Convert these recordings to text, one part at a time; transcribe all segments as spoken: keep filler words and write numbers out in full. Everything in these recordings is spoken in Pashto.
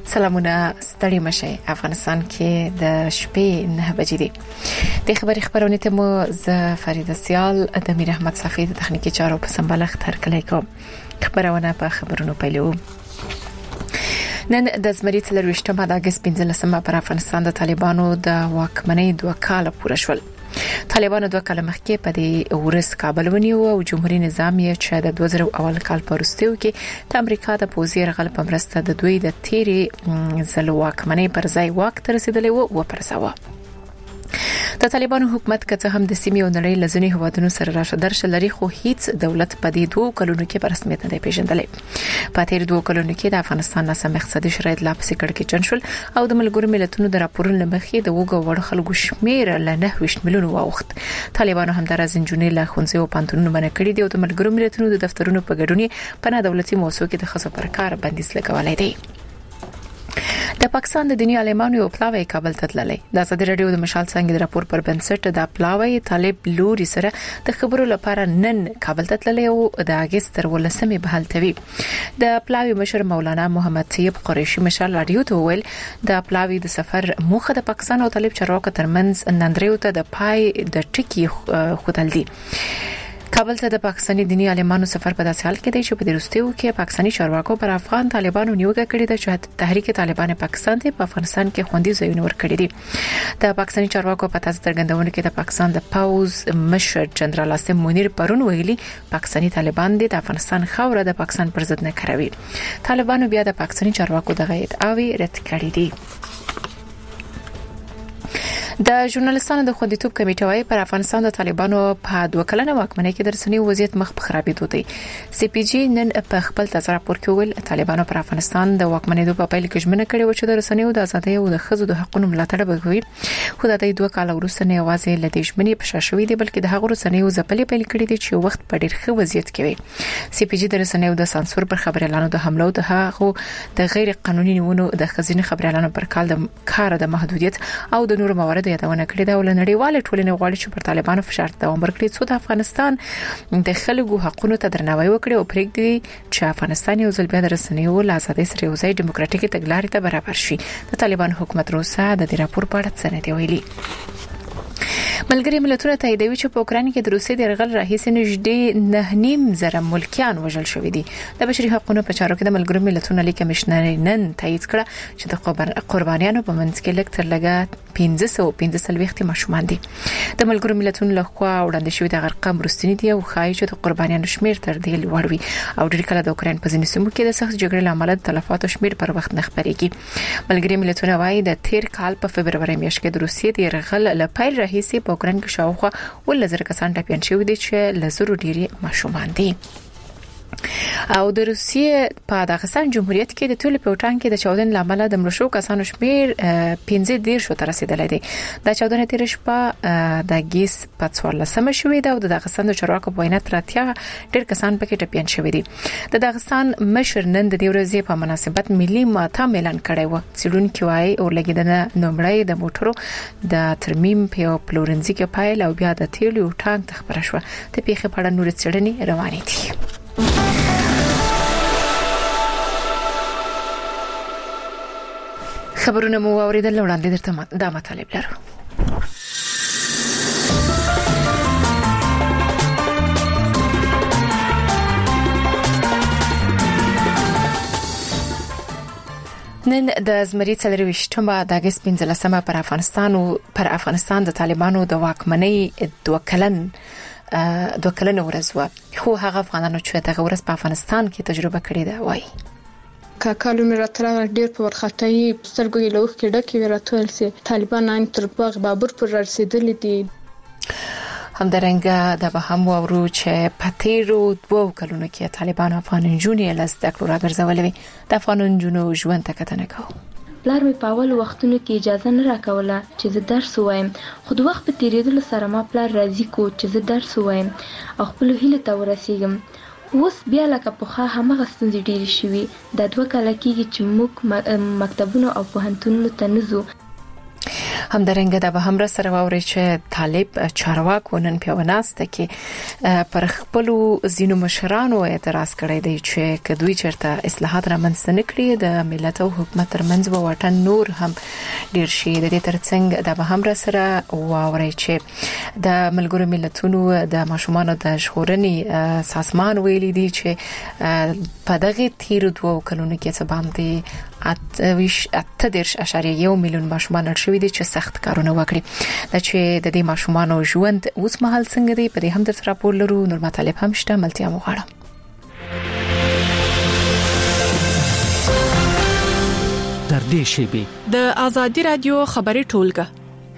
سلامونه ستړي مشه افغانستان کې د شپې نه بجې دي د خبري خبرونه ته مو ز فرید سیال د میر احمد صفی د تخنیکی چارو په سمبالښت تر کله کوم خبرونه په خبرونو پیلو. نن د زمری څلرويشتمه د اگست پنځلسمه پر افغانستان د طالبانو د واکمنۍ دوه کال پوره شول. طالبانو دوه کال مخکې په دې ورس کابل ونیو او جمهوریت نظام یې چې د دوه زره اول کال په وروستیو کې د امریکا د پوځي یرغل په مرسته د دوی د تیری ځل واکمنۍ پر ځای واک ته رسیدلی و او پرساوه. د طالبانو حکومت که هم د سیمې او نړۍ لزنی هوادونو سره راشه درشه لري خو هیڅ دولت په دې دوه کلونو کې په رسمیت نه دی پیژندلې. په تیر دوه کلونو کې د افغانستان ناسم اقتصادي شرایط لا پسې کړکېچن شول او د ملګرو ملتونو د راپورونو مخې د وګړو وړ خلکو شمیر له نه ویشت میلیون واوښت. طالبانو هم د رازنجونې له خونځو او پانتونونو باندې کړی دی او د ملګرو ملتونو د دفترونو په ګډون په نه دولتي موسسو کې د خصو پر کار بندیز لګولای دی. د پاکستان د دینی عالمانو یو پلاوی کابل ته تللی. د ازادي رادیو د مشال څنګه د راپور پر بنسټ د پلاوی طالب لوري سره د خبرو لپاره نن کابل ته تللی او د اگست تر ولسمې بهال توي. د پلاوی مشر مولانا محمد طیب قریشي مشال رادیو ته ویل د پلاوی د سفر موخه د پاکستان او طالب چارواکو ترمنځ نندریو ته د پای د ټکی خودل دي. کابل ته د پاکستاني دینی عالمانو سفر په داسې حال کې دی چې په دروستیو کې پاکستاني چارواکو پر افغان طالبانو نیوکه کړې ده چې تحریک طالبان پاکستان ته په افغانستان کې خوندي ځایونه ورکړي دي. د پاکستاني چارواکو په تاسو څرګندونه کې د پاکستان د پاوز مشر جنرال عاصم منیر پرون ویلي پاکستاني طالبان د افغانستان خوره د پاکستان پر ضد نه کاروي. طالبانو بیا د پاکستاني چارواکو د غیرت اوی رد کړی دی. د ژورنالستانو د خوندیتوب کمیټه وايي پر افغانستان د طالبانو په دوه کلنه واکمنۍ کې د رسنیو وضعیت مخ په خرابېدو دی. سی پی جی نن په خپل تازه راپور کې ویل طالبانو پر افغانستان د واکمنۍ په پیل کې ژمنه کړې و چې د رسنیو د ازادۍ او د ښځو د حقوقو ملاتړ به کوي. خو د دې دوه کال وروسته نه یوازې له دې ژمنې په شاشوي دي بلکې د هغو رسنیو ځپلې پیل کړې دي چې وخت په ډېر ښه وضعیت کې وي. سی پی جی د رسنیو د سانسور پر خبريالانو د حملو د هغو د غیر قانوني نیونو د خزینه خبريالانو پر کال د کار د محدودیت او د نور موارد یادونه کړې ده. نړیواله ټولنه غواړي چې پر طالبانو فشار دوام ورکړي څو د افغانستان د خلکو حقوقو ته درناوی وکړي او پرېږدي چې افغانستان یو ځل بیا د رسنیو له ازادۍ سره یو ځای ډیموکراتیکي تګلارې ته برابر شي. د طالبان حکومت روسا د دې راپور په اړه څه نه دی ویلي. ملګری ملتونه تاییدوي چې په اوکران کې د روسي د یرغل راهیسې نږدې نه نیم زره ملکیان وژل شوي دي. د بشري حقوقو په چارو کې د ملګرو ملتونو لیک کمشنر نن تایید کړ چې د قربانیانو په منځ کې لږ تر لږه پنځه سوه پنځه څلوېښت ماشومان دي. د ملګرو ملتونو لخوا وړاندې شوی د غرقم رستنی دی او خایي چې د قربانیانو شمیر تر دې لوړ وي او ډېر کله د اوکران په ځینو سیمو کې د سخت جګړې لامل د تلفاتو شمیر پر وخت نه خبرېږي. ملګري ملتونه وايي د تیر کال په فبرवरी میاشت کې د روسیې د یرغل له پیل راهیسې په اوکران کې شاوخوا ولزر کسان ټاپیان شوی دي چې لزرو ډېری ماشومان دي. او د روسیې په داغستان جمهوریت کې د ټول پیوټان کې د چاودنې لامل د مړشو کسانو شمیر پنځه ډیر شو تر رسیدلې دي. د چاودنې تیر شپه د ګیس په څوارلسمه شوې ده او د داغستان د چارواکو په وینا تراتیا ډیر کسان پکې ټپيان شوي دي. د داغستان مشر نن د دې ورځې په مناسبت ملي ماتم اعلان کړی و. څېړونکو وايي اورلګیدنه نومړی د موټرو د ترمیم په پلورنځي کې پایل او بیا د تیلو ټانک تخبره شو. ته پیخه په اړه نور څېړنې روانې دي. خبرونه مو اوریدل وړاندې درته دا مطالب لرو. نن د زمری څلرويشتمه د اگست پنځلسمه پر افغانستان او پر افغانستان د طالبانو د واکمنۍ دوه کلن دوه کلن ورځ و. خو هغه افغانانو چې دغه ورځ په افغانستان کې تجربه کړې ده وایي کاکالو مې راتله ډېر په ورخطایي سترګو یې لوخ کې ډکې وې راتول سي طالبان تر باغ بابر پر رسیدلې دي. همدارنګه د به هم ورو چې پاتیرو دوه کلونو کې طالبان افغان جنونې لاس د کړو راګرځولې د افغان جنونو ژوند ته کتنه کوي. پلار مې په اول وختونو کې اجازه نه راکوله چې زه درس وایم خو د وخت په تیریدلو سره ما پلار راضي کو چې زه درس وایم او خپل هیله ته ورسیږم. اوس بیا لکه پخوا همغه ستونزې ډېرې شوي. دا دوه کاله کېږي چې موږ مکتبونو او پوهنتونونو ته نه ځو. همدارنګه د به هم سره واوري چې طالب چارواکو نن پیاوناسته کې پر خپل زینو مشرانو اعتراض کړی دی چې کدوې چرته اصلاحات را منځ نه کړي د ملت او حکومت ترمنځ به واټن نور هم ډیر شي. د دې ترڅنګ د به هم سره واوري چې د ملګرو ملتونو د ماشومان د ژغورنې سازمان ویلي دی چې په دغه تیر دوه کلونو کې څه باندې اته دېرش اعشاریه یو میلیون ماشومان شوي دي چې سخت کارونه وکړي. دا چې د دې ماشومانو ژوند اوس مهال څنګه دی په دې هم در راپور لرو. نور مطالب هم شته، ملتیا مو غواړم. در دې شیبه د آزادی رادیو خبري ټولګه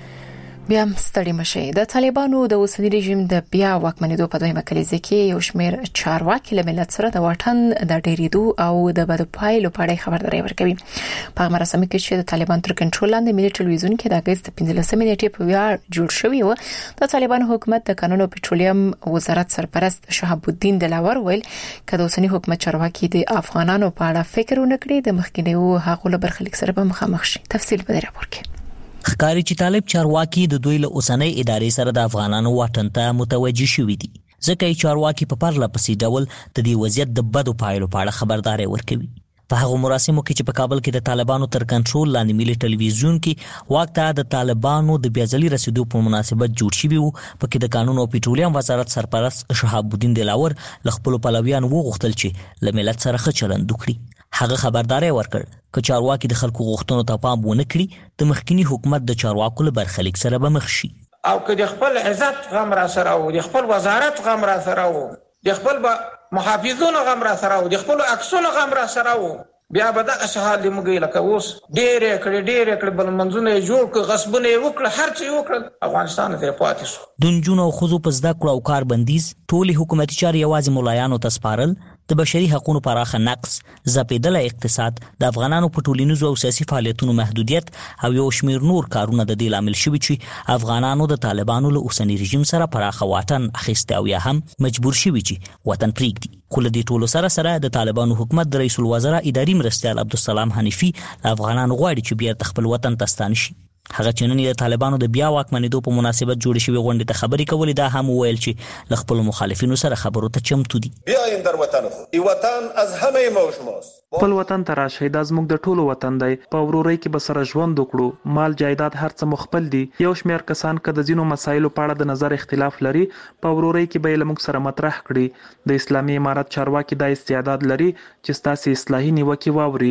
بیا ستړي مشه. د طالبانو د اوسنی رژیم د بیا واکمنېدو په دویمه کلیزه کې یو شمېر چارواکي له ملت سره د واټن د ډېرېدو او د بد پایلو په اړه خبرداري ورکوي. په مراسم کې چې د طالبان تر کنټرول لاندې ملي ټلویزیون کې د اگست پنځلسمې نیټې په ویاړ جوړ شوی و، د طالبان حکومت د قانون او پټرولیم وزارت سرپرست شهاب الدین دلاور ویل چې د اوسنی حکومت چارواکي د افغانانو په اړه فکر ونکړي د مخکینیو حقوقو برخلیک سره به مخامخ شي. تفصیل به راپور کې ښکاري چې طالب چارواکي د دوی له اوسنۍ ادارې سره د افغانانو واټن ته متوجي شوي دي، ځکه چې چارواکي په پرله پسې ډول د دې وضعیت د بدو پایلو په اړه خبرداري ورکوي. په هغه مراسمو کې چې په کابل کې د طالبانو تر کنټرول لاندې ملي ټلویزیون کې واک ته د طالبانو د بیازلي رسیدو په مناسبت جوړ شوی وو، پکې د قانون او پټرولیم وزارت سرپرست شهاب الدین دلاور له خپل پلویانو وغوښتل چې له ملت سره ښه چلند وکړي. هغه خبرداري ورکړ چې چارواکي د خلکو غوښتنو ته پام ونه کړي د مخکینی حکومت د چارواکو له برخلیک سره به مخ شي. او که د خپل عزت غم را سره او د خپل وزارت غم را سره او د خپل محافظونو غم را سره او د خپل عکسونو غم را سره او بیا به دغه شهال دی موږ لکه اوس ډېر کړي ډېر کړي بل منځونه جوړ کړ، غصبونه وکړه، هر څه وکړل، افغانستان ته پاتې شو. د نجونو او ښځو په زده کړو او کار بندیز، ټولي حکومتي چارې یوازې ملایانو ته سپارل، د بشري حقوقو پراخه نقص، ځپېدلی اقتصاد، د افغانانو په ټولنیزو او سیاسي فعالیتونو محدودیت او یو شمېر نور کارونه د دې لامل شوي چې افغانانو د طالبانو له اوسني رژیم سره پراخه واټن اخیستی او یا هم مجبور شوي چې وطن پرېږدي. خو له دې ټولو سره سره د طالبانو حکومت د رئیس الوزرا اداري مرستیال عبدالسلام حنیفي افغانانو غواړي چې بیرته خپل وطن ته ستانه شي. هغه چې نن د طالبانو د بیا واکمنېدو په مناسبت جوړ شوی غونډې ته خبرې کولې، دا هم وویل چې له خپل مخالفینو سره خبرو ته چمتو دي. بیایم در وطن خود، ای وطن از همه ما و شماست. خپل وطن ته راشئ، دا زموږ د ټولو وطن دی. په ورورۍ کې به سره ژوند وکړو، مال جایداد هر څه مخبل دي. یو شمېر کسان که د ځینو مسایلو په اړه د نظر اختلاف لري، په ورورۍ کې به یې له موږ سره مطرح کړي. د اسلامي امارت چارواکي دا استعداد لري چې ستاسې اصلاحي نیوکې واوري.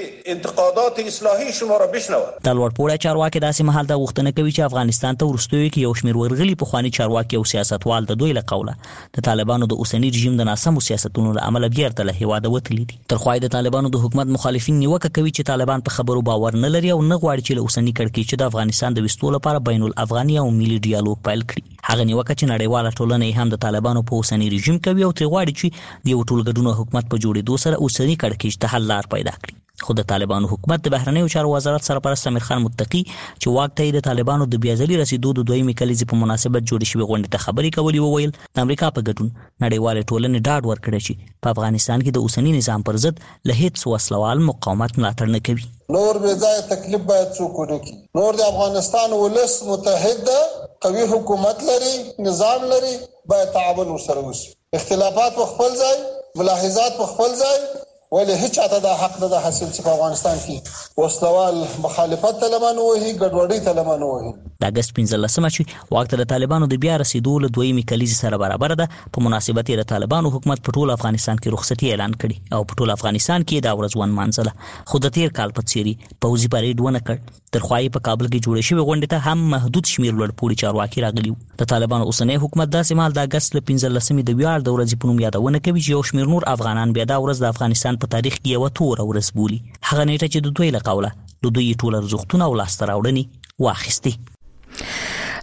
انتقادات اصلاحي شما را بشنوند. د لوړپوړي چارواکي داسې مهال دا غوښتنه کوي چې افغانستان ته وروستیو کې یو شمېر ورغلي پخواني چارواکي او سیاستوال د دوی له قوله د طالبانو د اوسني رژیم د ناسمو سیاستونو له امله بیرته له هېواده وتلي دي. تر خوا د طالبانو د حکومت مخالفین نیوکه کوي چې طالبان په خبرو باور نه لري او نه غواړي چې له اوسني کړکېچ د افغانستان د وستو لپاره بین الافغاني او ملي ډیالوګ پیل کړي. هغه نیوکه چې نړیواله ټولنه هم د طالبانو په اوسني رژیم کوي او ترې غواړي چې د یو ټولګډون حکومت په جوړېدو سره اوسني کړکېچ ته حل لار پیدا کړي. خو د طالبانو حکومت د بهرنیو چارو وزارت سرپرست امیر خان متقي چې واک ته د طالبانو د بیازلي رسیدو د دویمې کلیزې په مناسبت جوړې شوې غونډې ته خبرې کولې، وویل د امریکا په ګډون نړیوالې ټولنې ډاډ ورکړی چې په افغانستان کې د اوسني نظام پر ضد له هیڅ وسلوال مقاومت ملاتړ نه کوي. نور بې ځایه تکلیف باید څوک ونه کړي. نور د افغانستان ولس متحد ده، قوي حکومت لري، نظام لري، باید تعاون ورسره وشي. اختلافات په خپل ځای، ملاحظات په خپل ځای، ولی هیڅ چاته دا حق نه ده حاصل چې په افغانستان کې وسلوال مخالفت ته لمن وهي، ګډوډۍ ته لمن وهي. د اگست پنځلسمه چې واک ته د طالبانو د بیا رسیدو له دویمې کلیزې سره برابر ده، په مناسبت یې د طالبانو حکومت په ټول افغانستان کې رخصتي اعلان کړي او په ټول افغانستان کې دا ورځ ونمانځله. خو د تیر کال په څېرې پوځي پریډ ونه کړ. تر خوا یې په کابل کې جوړې شوې غونډې ته هم محدود شمېر لوړپوړي چارواکي راغلي وو. د طالبانو اوسنی حکومت داسې مهال د اګست له پنځلسمې د ویاړ د ورځې په نوم یادونه کوي چې یو شمېر نور افغانان بیا دا ورځ د افغانستان په تاریخ کې یوه توره ورځ بولي، هغه نیټه چې د دوی له قوله د دوی ټول ارزښتونه او لاسته راوړنې واخیستې.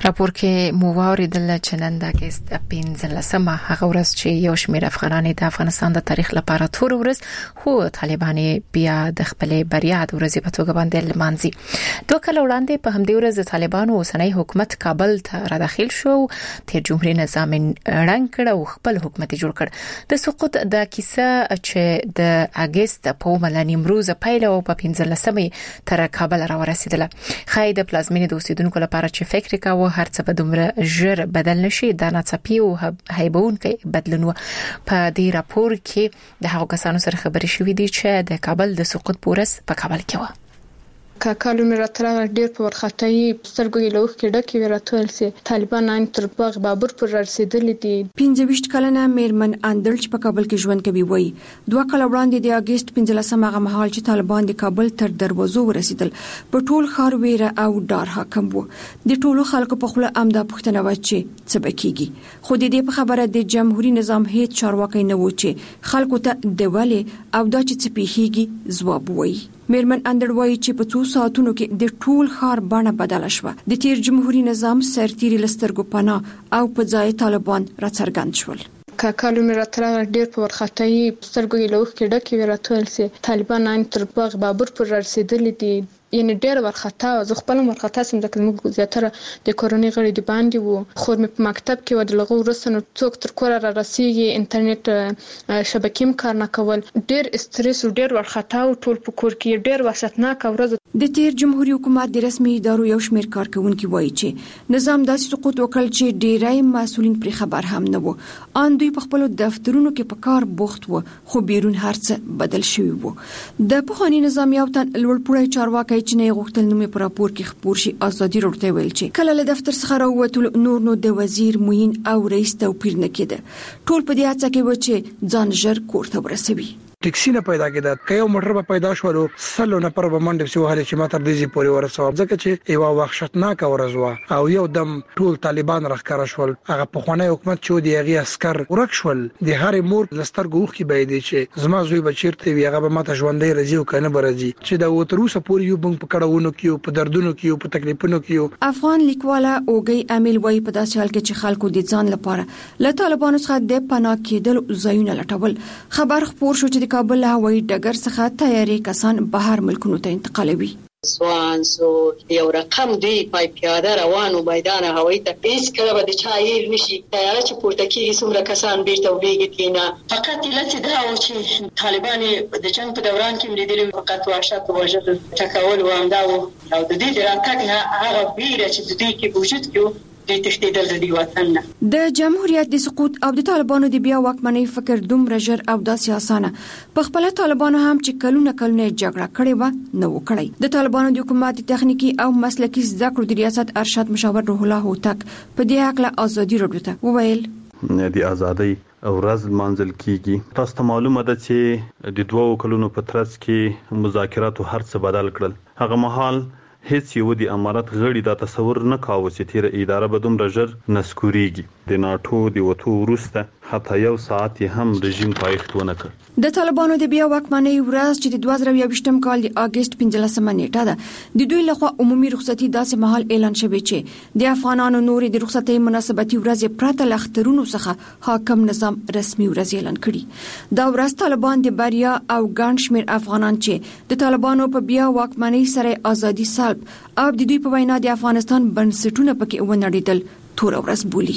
راپور کې مو واوریدل چې نن د اگست پنځلسمه هغه ورځ چې یو شمېر افغانان د افغانستان د تاریخ لپاره تور ورځ خو طالبان بیا د خپل بریا د ورځې په توګه باندې لمانځي. دوه کال وړاندې په همدې ورځ د طالبانو اوسنی حکومت کابل ته را داخل شو، تیر جمهوریت نظام رنګ کړ او خپل حکومت جوړ کړ. د سقوط د کیسه چې د اگست په اومه نیمروز پیل او په پنځلسمه تر کابل را ورسیدله. خای د پلازمینې د اوسیدونکو لپاره چې فکر کاوه هر څه به دومره ژر بدل نشي، دا ناڅاپي او هیبونکي بدلون و. په دې راپور کې د هغو کسانو سره خبرې شوې دي چې د کابل د سقوط پورس په کابل کې و. کاکالو مې راتله ډېر په ورخطایي سترګو یې لوخ کې ډکې وې راتول سي طالبان ان تر باغ بابر پر رسیدلې دي. پنځه ویشت کلنه میرمن اندل چې په کابل کې ژوند کوي وایي دوه کال وړاندې د اگست پنځلسمه هغه مهال چې طالبان د کابل تر دروازو ورسیدل په ټول ښار ویره او ډار حاکم وو. د ټولو خلکو په خله امدا پښتنه و چې څه بکیږي، خو د دې په خبره د جمهوریت نظام هیڅ چارواکي نه و چې خلکو ته د ولی او دا چې څه پیښیږي ځواب وایي. میرمن اندر وایي چې په څو ساعتونو کې د ټول ښار بڼه بدله شوه. د تیر جمهوریت نظام سرتیري لسترګو پناه او په ځای طالبان راڅرګند شول. کاکالو مې راتله ډېر په ورخطایي سترګو یې لوخ کې ډکې وې راتول سي طالبان ان تر باغ بابر پر رسیدلې دي. یعنی ډېر ورخطا او زه خپل ورخطا سم ځکه موږ زیاتره د کورونی غړي دی باندې وو. خو مې په مکتب کې و د لغو ورسنه څوک تر کور را رسیږي، انټرنیټ شبکې کار نه کول، ډېر استرس او ډېر ورخطا او ټول په کور کې ډېر وحشتناک ورځ. د تیر جمهوریت حکومت د رسمي ادارو یو شمېر کارکونکو وایي چې نظام داسې سقوط وکړ چې ډېرای مسؤلین پر خبر هم نه وو. ان دوی په خپل دفترونو کې په کار بوخت وو، خو بیرون هرڅه بدل شوی وو. د پخوانی نظام یو تن لوړپوړی چارواکي چې نه غوښتل نومې پر راپور کې خبر شي ازادي ورته ویل چې کله له دفتر څخه راووتل نور نو د وزیر موین او رئیس توپیر نه کېده. ټول په دې هڅه کې و چې ځان ژر کور ته ورسوي. ټیکسي نه پیدا کېده، که یو موټر به پیدا شو سلو نه پر باندې سی وهله چې ماته د دې پوري ورسو ځکه چې یو وحشتناک ورځ و او یو دم ټول طالبان راخکاره شول. هغه په خوانی حکومت چې دی هغه عسكر ورک شول. د هرې مور لستر ګوخ کې به دی چې زما زوی بچیرته وی هغه به ماته ژوندې رځي او کنه برځي چې دا وتروسه پوري یو بنګ په کډهونو کې په دردونو کې په تکلیفونو کې. افغان لیکواله اوګي امیل وای په داسې حال کې چې خلکو د ځان لپاره له طالبانو څخه د پناه کېدل ځایونه لټول. خبر خبر شو چې د کابل هوایي ډګر څخه تیاری کسان بهر ملکونو ته انتقالوي. سوان سو یو رقم دی پای پیاده روانو میدان هوایي ته هیڅ کله به د چایر نشي تیاره چې پورته کیږي څومره کسان بیرته وبېږي کینه. فقط لته دا و چې طالبان د جنگ په دوران کې ملیدل فقط وحشت او وجد تکول و امدا او د دې دراتګ هغه بیره چې د دې کې وجود کې د تشدید د وطن د جمهوریت د سقوط او د طالبانو د بیا واکمنۍ فکر دومره ژر او داسې اسانه په خپل طالبانو هم چې کلونه کلونه جګړه کړې و نه وکړي. د طالبانو د حکومت تخنیکی او مسلکی زده کړو د ریاست ارشد مشاور روح الله هوتک په دې حق ازادي راډیو ته وویل د ازادۍ ورځ منځل کیږي. تاسو ته معلومه ده چې د دوه کلونو په ترڅ کې مذاکرات هر څه بدل کړل. هغه مهال هیڅ یو د امارات غړي دا تصور نه کاوه چې تیر اداره به دومره ژر نسکوريږي. د ناتو د وټو وروسته حتی یو ساعت هم رژیم پایښت ونه کړ. د طالبانو د بیا واکمنۍ ورځ چې د دوه زره یوویشتم کال د اگست پنځلسمه نیټه ده د دوی لخوا عمومي رخصتي داسې مهال اعلان شوی چې د افغانانو نور د رخصتۍ مناسبتي ورځ پرته لخترونو څخه حاکم نظام رسمي ورځ اعلان کړي. دا ورځ طالبان د بریا او ګڼ شمېر افغانان چې د طالبانو په بیا واکمنۍ سره ازادي سلب او د دوی په وینا د افغانستان بنسټونه پکې ونړیدل تور ورځ بولي.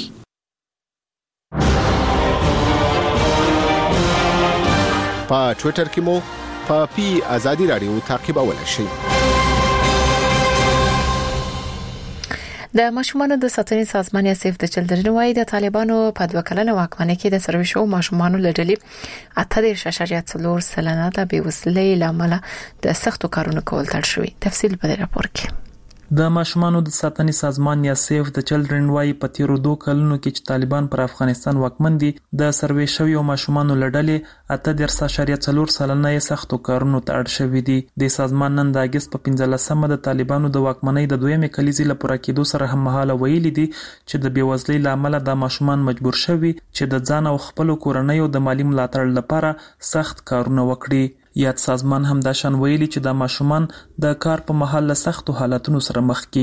په ټوئیټر کې مو په پی ازادي رادیو تعقیبولای شئ. د ماشومانو د ساتنې سازمان یا سیف د چلډرن وايي د طالبانو په دوه کلنه واکمنۍ کې د سرویشو ماشومانو لړلې اته دېرش اعشاریه څلور سلنه د بیوزلۍ لامل د سختو کارونو کول تړل شوی. تفصیل په راپور کې. د ماشومانو د ساتنې سازمان یا سیف د چلډرن وايي په تیرو دوه کلونو کې چې طالبان پر افغانستان واکمن دي د سروي شویو ماشومانو لړلې اته دېرش اعشاریه څلور سلنه یې سختو کارونو ته اړ شوي دي. د سازمان نن د اگست په پنځلسمه د طالبانو د واکمنۍ د دویمې کلیزې لپاره کېدو سره هم مهاله ویلي دي چې د بیوزلۍ لامل د ماشومان مجبور شوي چې د ځان او خپل کورنۍ د مالی ملاتړ لپاره سخت کارونه وکړي. یاد سازمان هم دا شان ویلي چې د ماشومان د کار په محل له سختو حالاتونو سره مخ کیږي.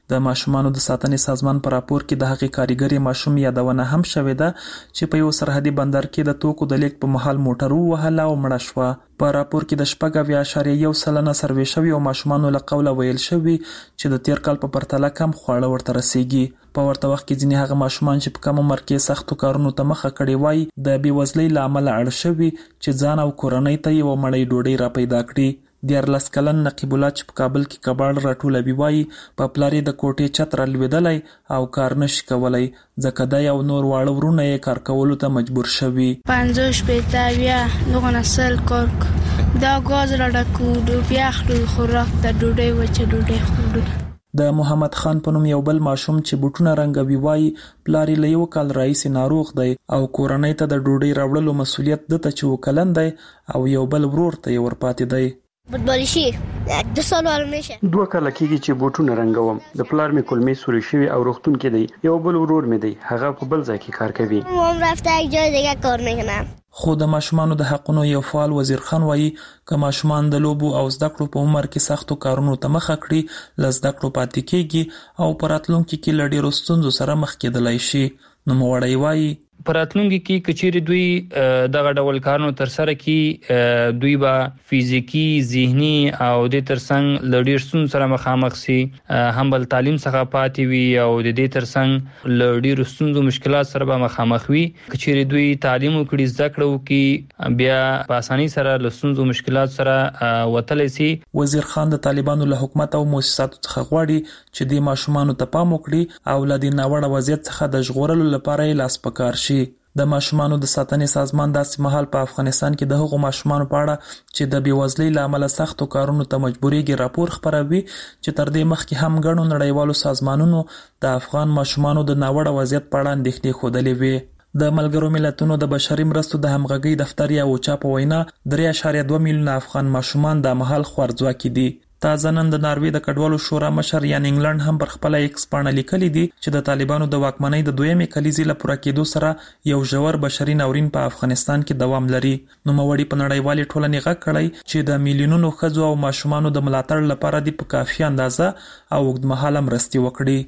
د ماشومانو د ساتنې سازمان په راپور کې د هغې کاریګرې ماشوم یادونه هم شوې ده چې په یو سرحدي بندر کې د توکو د لیږد په مهال موټر ووهله او مړه شوه. په راپور کې د شپږ اویا اعشاریه یو سلنه سروې شوي او ماشومانو له قوله ویل شوي چې د تیر کال په پرتله کم خواړه ورته رسیږي. په ورته وخت کې ځینې هغه ماشومان چې په کم عمر کې سختو کارونو ته مخه کړې وای د بېوزلۍ له امله اړ شوي چې ځان او کورنۍ ته یوه مړۍ ډوډۍ را پیدا کړي. دیارلس کلن نقیب الله چې په کابل کې کباړ راټولوي وایي په پلار یې د کوټې چت رالوېدلی او کار نشي کولی ځکه دی او نور واړه وروڼه یې کار کولو ته مجبور شوي. پنځه شپېته اویا دغونه سل کار دا ګاز راډکو ډوبې اخلو خوراک ته ډوډۍ وچه ډوډۍ خورو. د محمد خان په نوم یو بل ماشوم چې بوټونه رنګوي وایي پلار یې له یو کال راهیسې ناروغ دی او کورنۍ ته د ډوډۍ راوړلو مسؤلیت ده ته چې وکلن دی او یو بل ورور ته یې ورپاتې دی. فوټبالي شي د سال ورمشه دوه کاله کېږي چې بوټونه رنګوم. د پلار مې کلمې سوري شوي او روغتون کې دی. یو بل ورور مې دی هغه په بل ځای کې کار کوي. هم رفته یک جای دیگه کار میکنم. خو د ماشومانو د حقونو یو فعال وزیر خان وایي که ماشومان د لوبو او زده کړو په عمر کې سختو کارونو ته مخه کړي له زده کړو پاتې کېږي او په راتلونکي کې له ډېرو ستونزو سره مخ کېدلی شي. نوموړی وایي په راتلونکي کې کچېرې دوی دغه ډول کارونه ترسره کړي دوی به فزیکی ذهني او د ترڅنګ له ډېر ستونزو سره مخامخ شي هم بل تعلیم څخه پاتې وي او د دې ترڅنګ له ډېرو ستونزو مشکلات سره به مخامخ وي. کچېرې دوی تعلیم وکړي زده کړه وکړي بیا په اسانۍ سره له ستونزو مشکلات سره وتلی شي. وزیر خان د طالبانو له حکومت او مؤسساتو څخه غواړي چې د ماشومانو ته پام وکړي او له دې ناوړه وضعیت څخه د ژغورلو لپاره یې لاس په کار شي. د ماشومانو د ساتنې سازمان داسې مهال په افغانستان کې د هغو ماشومانو په اړه چې د بېوزلۍ له امله سختو کارونو ته مجبورېږي راپور خپروي چې تر دې مخکې هم ګڼو نړیوالو سازمانونو د افغان ماشومانو د ناوړه وضعیت په اړه اندېښنې ښودلې وې. د ملګرو ملتونو د بشري مرستو د همغږۍ دفتر یا اوچا په وینا درې اعشاریه دوه میلیونه افغان ماشومان د مهال خوارځواکي دي. تازه نن د ناروې د کډوالو شورا مشر یان انګلند هم پر خپل ایکس پاڼه لیکلي دي چې د طالبانو د واکمنۍ د دویمې کلیزې له پوره کېدو سره یو ژور بشري ناورین په افغانستان کې دوام لري. نوموړي په نړیوالې ټولنې غږ کړی چې د میلیونونو ښځو او ماشومانو د ملاتړ لپاره د په کافي اندازه او اوږدمهاله مرستې وکړي.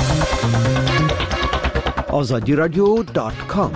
آزادی رادیو ډاټ کام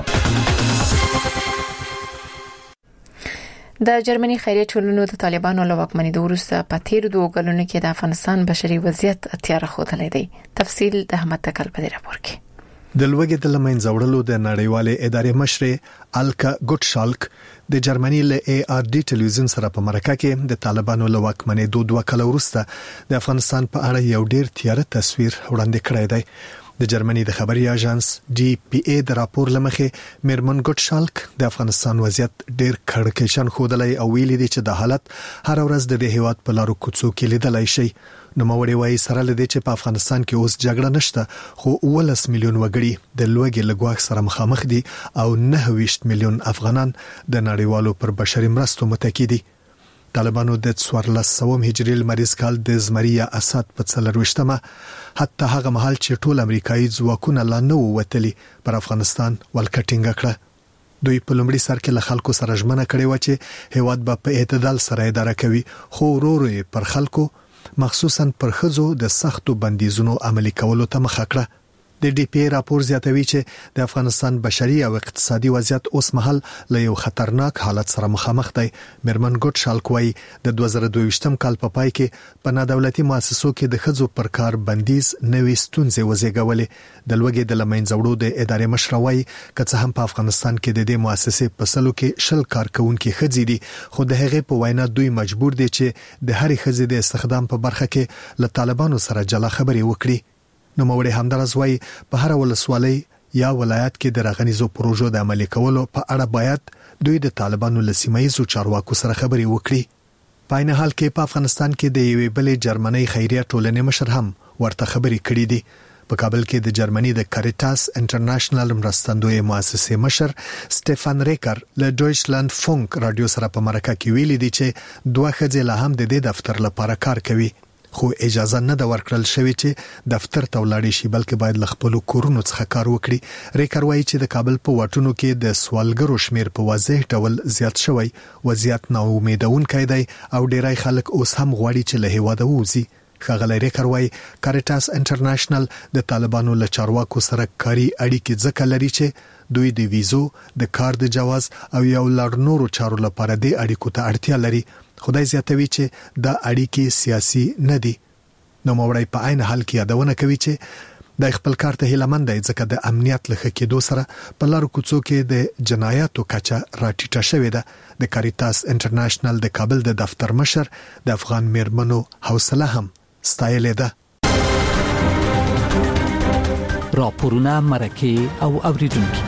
د جرمني خیریه ټولنو د طالبانو له واکمنۍ وروسته په تیر دوه کلونو کې د افغانستان بشري وضعیت تیار خوتلی دی. تفصیل د احمد تکل په راپور کې. د لوګي د لمنځه وړلو د نړیوالې ادارې مشر الکا ګوټشالک د جرمني له ای آر ډي ټلویزیون سره په مرکه کې د طالبانو له واکمنۍ دوه دوه کال وروسته د افغانستان په اړه یو ډیر تیاره تصویر وړاندې کړی دی. د جرمني د خبري اژانس ډي پی ای د راپور لمخې میرمن ګوټشالک د افغانستان وضعیت ډیر کړکېشن خودلای او ویلي دي چې د حالت هر ورځ د دې هیواد په لارو کوڅو کې لیدلای شي. نو موري وایي سره لدې چې په افغانستان کې اوس جګړه نشته خو اوولس میلیون وګړي د لوګي لګواخ سره مخامخ دي او نه ویشت میلیون افغانان د نړیوالو پر بشري مرستو متکی دي. طالبانو د څوارلس سوم هجري لمریز کال د زمریا اسد په څلرويشتمه حتی هغه مهال چې ټول امریکایي ځواکونه لا نه ووتلي پر افغانستان ولکټینګ کړه. دوی په لومړي سر کې له خلکو سره ژمنه کړې و چې هیواد به په اعتدال سره اداره کوي خو ورور پر خلکو مخصوصا پر خزو د سختو بندیزونو عملي کولو ته مخه کړه. د ډي پی راپور زیاتوي چې د افغانستان بشري او اقتصادي وضعیت اوس مهال له یو خطرناک حالت سره مخامخ دی. میرمن ګوټشالک وایي د دوه زره دوه ویشتم کال په پای کې په نادولتي مؤسسو کې د خزو پر کار بندیز نوې ستونزې وزېږولې. د لوګي د لمنځه وړو د ادارې مشر وایي که څه هم په افغانستان کې د دې مؤسسې په سلو کې شل کارکونکو خځې دي خو د هغې په وینا دوی مجبور دي چې د هرې خځې د استخدام په برخه کې له طالبانو سره جلا خبرې وکړي. نو موري همدارس وای په هر ولسوالۍ یا ولایت کې د راغنیزو پروژو د عملي کولو په اړه باید دوی د طالبانو له سیمایي چارواکو سره خبرې وکړي. په عین حال کې په افغانستان کې د یوې بلې جرمني خیریه ټولنې مشر هم ورته خبرې کړې دي. په کابل کې د جرمني د کاریټاس انټرنیشنل مرستندوی مؤسسې مشر سټيفان ریکر له ډویچلند فونک رادیو سره په مرکه کې ویلي دي چې دوه خځې له هم د دې دفتر لپاره کار کوي خو اجازه نه د ورکړل شوی چې دفتر ته ولاړ شي بلکې باید ل خپل کورونو څخه کار وکړي. ریکر وایي چې د کابل په واټونو کې د سوالګرو شمیر په واضح ډول زیات شوی وضعیت نا امیدونکې دی او ډیری خلک اوس هم غواړي چې له هیواده ووځي. ښاغلی ریکر وايي کاریټاس انټرنیشنل د طالبانو له چارواکو سره کاري اړیکې ځکه لري چې دوی د ویزو د کار د جواز او یو لړ نورو چارو لپاره د اړیکو ته اړتیا لري. خدای زیاتوي چې دا اړیکې سیاسي نه دي. نو موړی په عین حال کې یادونه کوي چې د خپل کار ته هیلمند دی ځکه د امنیت لخوا کېدو سره په لارو کوڅو کې د جنایاتو کچه راټیټه شوې ده. د کاریټاس انټرنیشنل د کابل د دفتر مشر د افغان میرمنو حوصله هم ستایلې ده. راپورونه مرکه او اوریدونکو.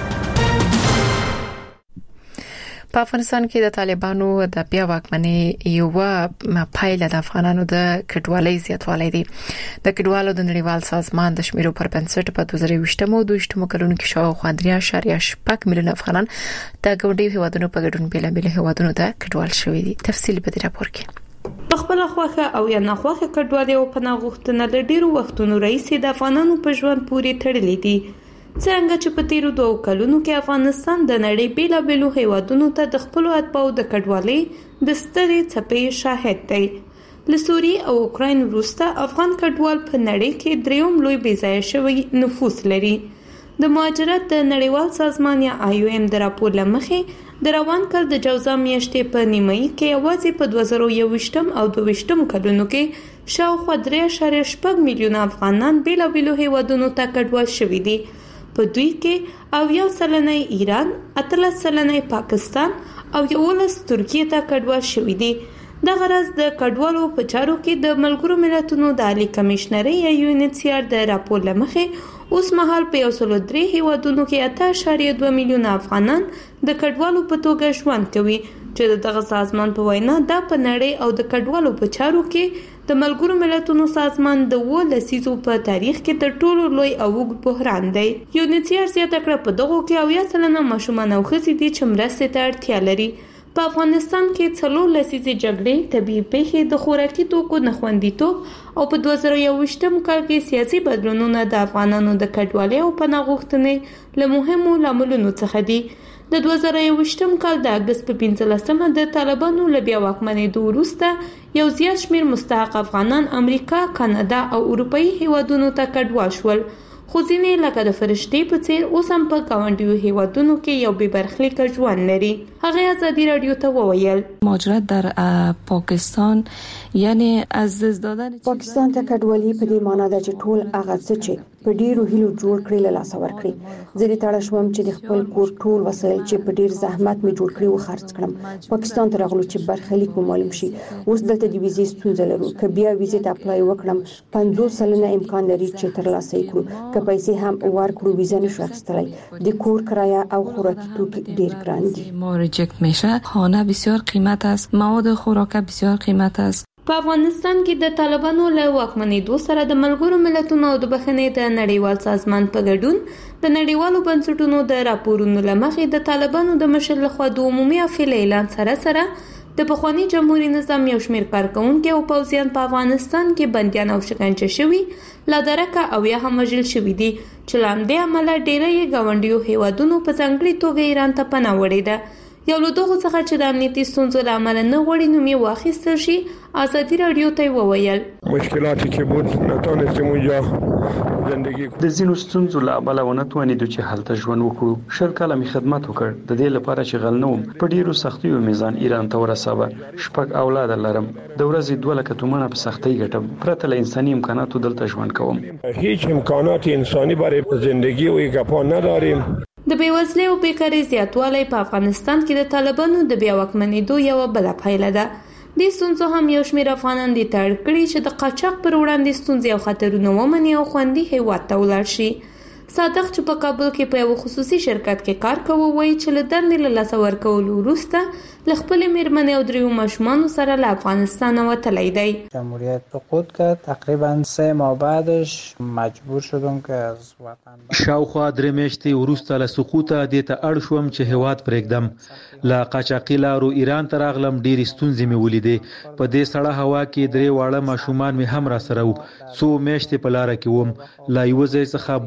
په افغانستان کې د طالبانو د بیا واکمنۍ یو پایله د افغانانو د کډوالۍ زیاتوالی دی. د کډوالو د نړیوال سازمان د شمیرو پر بنسټ په دوه زره یو او دوه زره کلونو کې شاوخوا درې اعشاریه شپږ میلیونه افغانان د ګوندي هیوادونو په ګډون بیلابیل هیوادونو ته کډوال شوي دي. تفصیل په دې راپور کې. په خپل خوخه او یا نه خوخه کډوالۍ او پناه غوښتنه د ډیرو وختونو رئیس د افغانانو په ژوند پورې تړلې دي. څنګه چې په تیرو دوه کلونو کې افغانستان د نړۍ بیلابیلو هیوادونو ته د خپل اتباعو د کډوالۍ د سترې څپې شاهد دی. له سوریې او اوکراین وروسته افغان کډوال په نړۍ کې دریم لوی بېځایه شوی نفوس لري. د مهاجرت د نړیوال سازمان یا آی او ایم د راپور لمخې د روان کال د جوزا میاشتې په نیمایي کې یوازې په دوه زره یوویشتم او دوه ویشتم کلونو کې شاوخوا درې اعشاریه شپږ میلیونه افغانان بیلابیلو هیوادونو ته کډوال شوي دي. په دوی کې او یو سلنه ایران، اتلس سلنه پاکستان او یولس ترکیه ته کډوال شوي دي. د غرض د کډوالو په چارو کې د ملګرو ملتونو د عالی کمشنري یا یو ان ایچ سی آر د راپور لمخې اوس مهال په یو سل درې هیوادونو کې اته اعشاریه دوه میلیونه افغانان د کډوالو په توګه ژوند کوي چې دغه سازمان په وینا دا په نړۍ او د کډوالو په چارو کې د ملګرو ملتونو سازمان د اووه لسیزو په تاریخ کې تر ټولو لوی او اوږد بحران دی. یو ان ایچ سی آر زیاته کړه په دغو کې اویا سلنه ماشومان او ښځې دي چې مرستې ته اړتیا لري. په افغانستان کې څلور لسیزې جګړې، طبیعي پیښې، د خوراکي توکو نه خوندیتوب او په دوه زره یوویشتم کال کې سیاسي بدلونونه د افغانانو د کډوالۍ او پناه غوښتنې له مهمو لاملونو څخه دي. د دوه زره یوویشتم کال د اګست په پنځلسمه د طالبانو له بیا واکمنېدو وروسته یو زیات شمېر مستحق افغانان امریکا، کاناډا او اروپایي هیوادونو ته کډوال شول. خو ځینې لکه د فرشتې په څیر اوس هم په ګاونډیو هیوادونو کې یو بې برخلیکه ژوند لري. هغه ازادي رادیو ته وویل مهاجرت در پاکستان یعنی از دست دادن پاکستان ته کډوالي په دې معنی ده چې ټول هغه څه چې په ډیرو هیلو جوړ کړی له لاسه ورکړي. زه تړه شوم چې د خپل کور ټول وسایل چې په ډیر زحمت می جوړ کړی و خرڅ کړم. پاکستان ته راغلو چې برخلیک مو معلوم شي. اوس دلته د ویزې ستونزه لرو. که بیا ویزې ته اپلای وکړم پنځوس سلنه امکان لري چې ترلاسه یې کړو. که پیسې هم ورکړو ویزه نشو اخیستلای. د کور کرایه او خوراکي توکي ډیر ګران دي. ما ریجکت میشه. خانه بسیار قیمت است. مواد خوراک بسیار قیمت است. په افغانستان کې د طالبانو له واکمنېدو سره د ملګرو ملتونو او د بخښنې د نړیوال سازمان په ګډون د نړیوالو بنسټونو د راپورونو لمخې د طالبانو د مشر لخوا د عمومي عفوې اعلان سره سره د پخوانی جمهوریت نظام یو شمېر کارکونکو او پوځیان په افغانستان کې بنديان او شکنجه شوي، لا درکه او یا هم وژل شوي دي چې له همدې امله ډېری یې ګاونډیو هیوادونو په ځانګړې توګه ایران ته پناه وړې ده. یو له دغو څخه چې د امنیتي ستونزو له امله نه غواړي نوم یې واخیستل شي، ازادي رادیو ته وویل مشکلاتی که بود نتونستیم اونجا زندگی د ځینو ستونزو له امله ونه توانېدو چې هلته ژوند وکړو. شل کاله مې خدمت وکړ. د دې لپاره چې غل نه وم په ډیرو سختیو میزان ایران ته ورساوه. شپږ اولاد لرم. د ورځې دوه لکه تومنه په سختۍ ګټم. پرته له انساني امکاناتو دلته ژوند کوم. هیچ امکانات انسانی برای زندگی و اکاپا نداریم. د بیوزلۍ او بیکارۍ زیاتوالی په افغانستان کې د طالبانو د بیا واکمنېدو یوه بله پایله ده. دې ستونزو هم یو شمېر افغانان دې ته اړ کړي چې د قاچاق پر وړاندې ستونزې او خطرونه ومني او خوندي هیواد ته ولاړ شي. صادق چې په کابل کې په یو خصوصي شرکت کې کار کوي وایي چې له دندې له لاسه ورکولو وروسته له خپلې مېرمنې او دریو ماشومانو سره له افغانستان وتلی دی. جمهوریت سقوط کرد. تقریبا سه ماه بعدش مجبور شدم که از وطن شاوخوا درې میاشتې وروسته له سقوطه دې ته اړ شوم چې هیواد پرېږدم. له قاچاقي لارو ایران ته راغلم. ډېرې ستونزې مې ولیدې. په دې سړه هوا کې درې واړه ماشومان مې هم را سره وو. څو میاشتې په لاره کې وم. له یوه ځای څخه بل ځای ته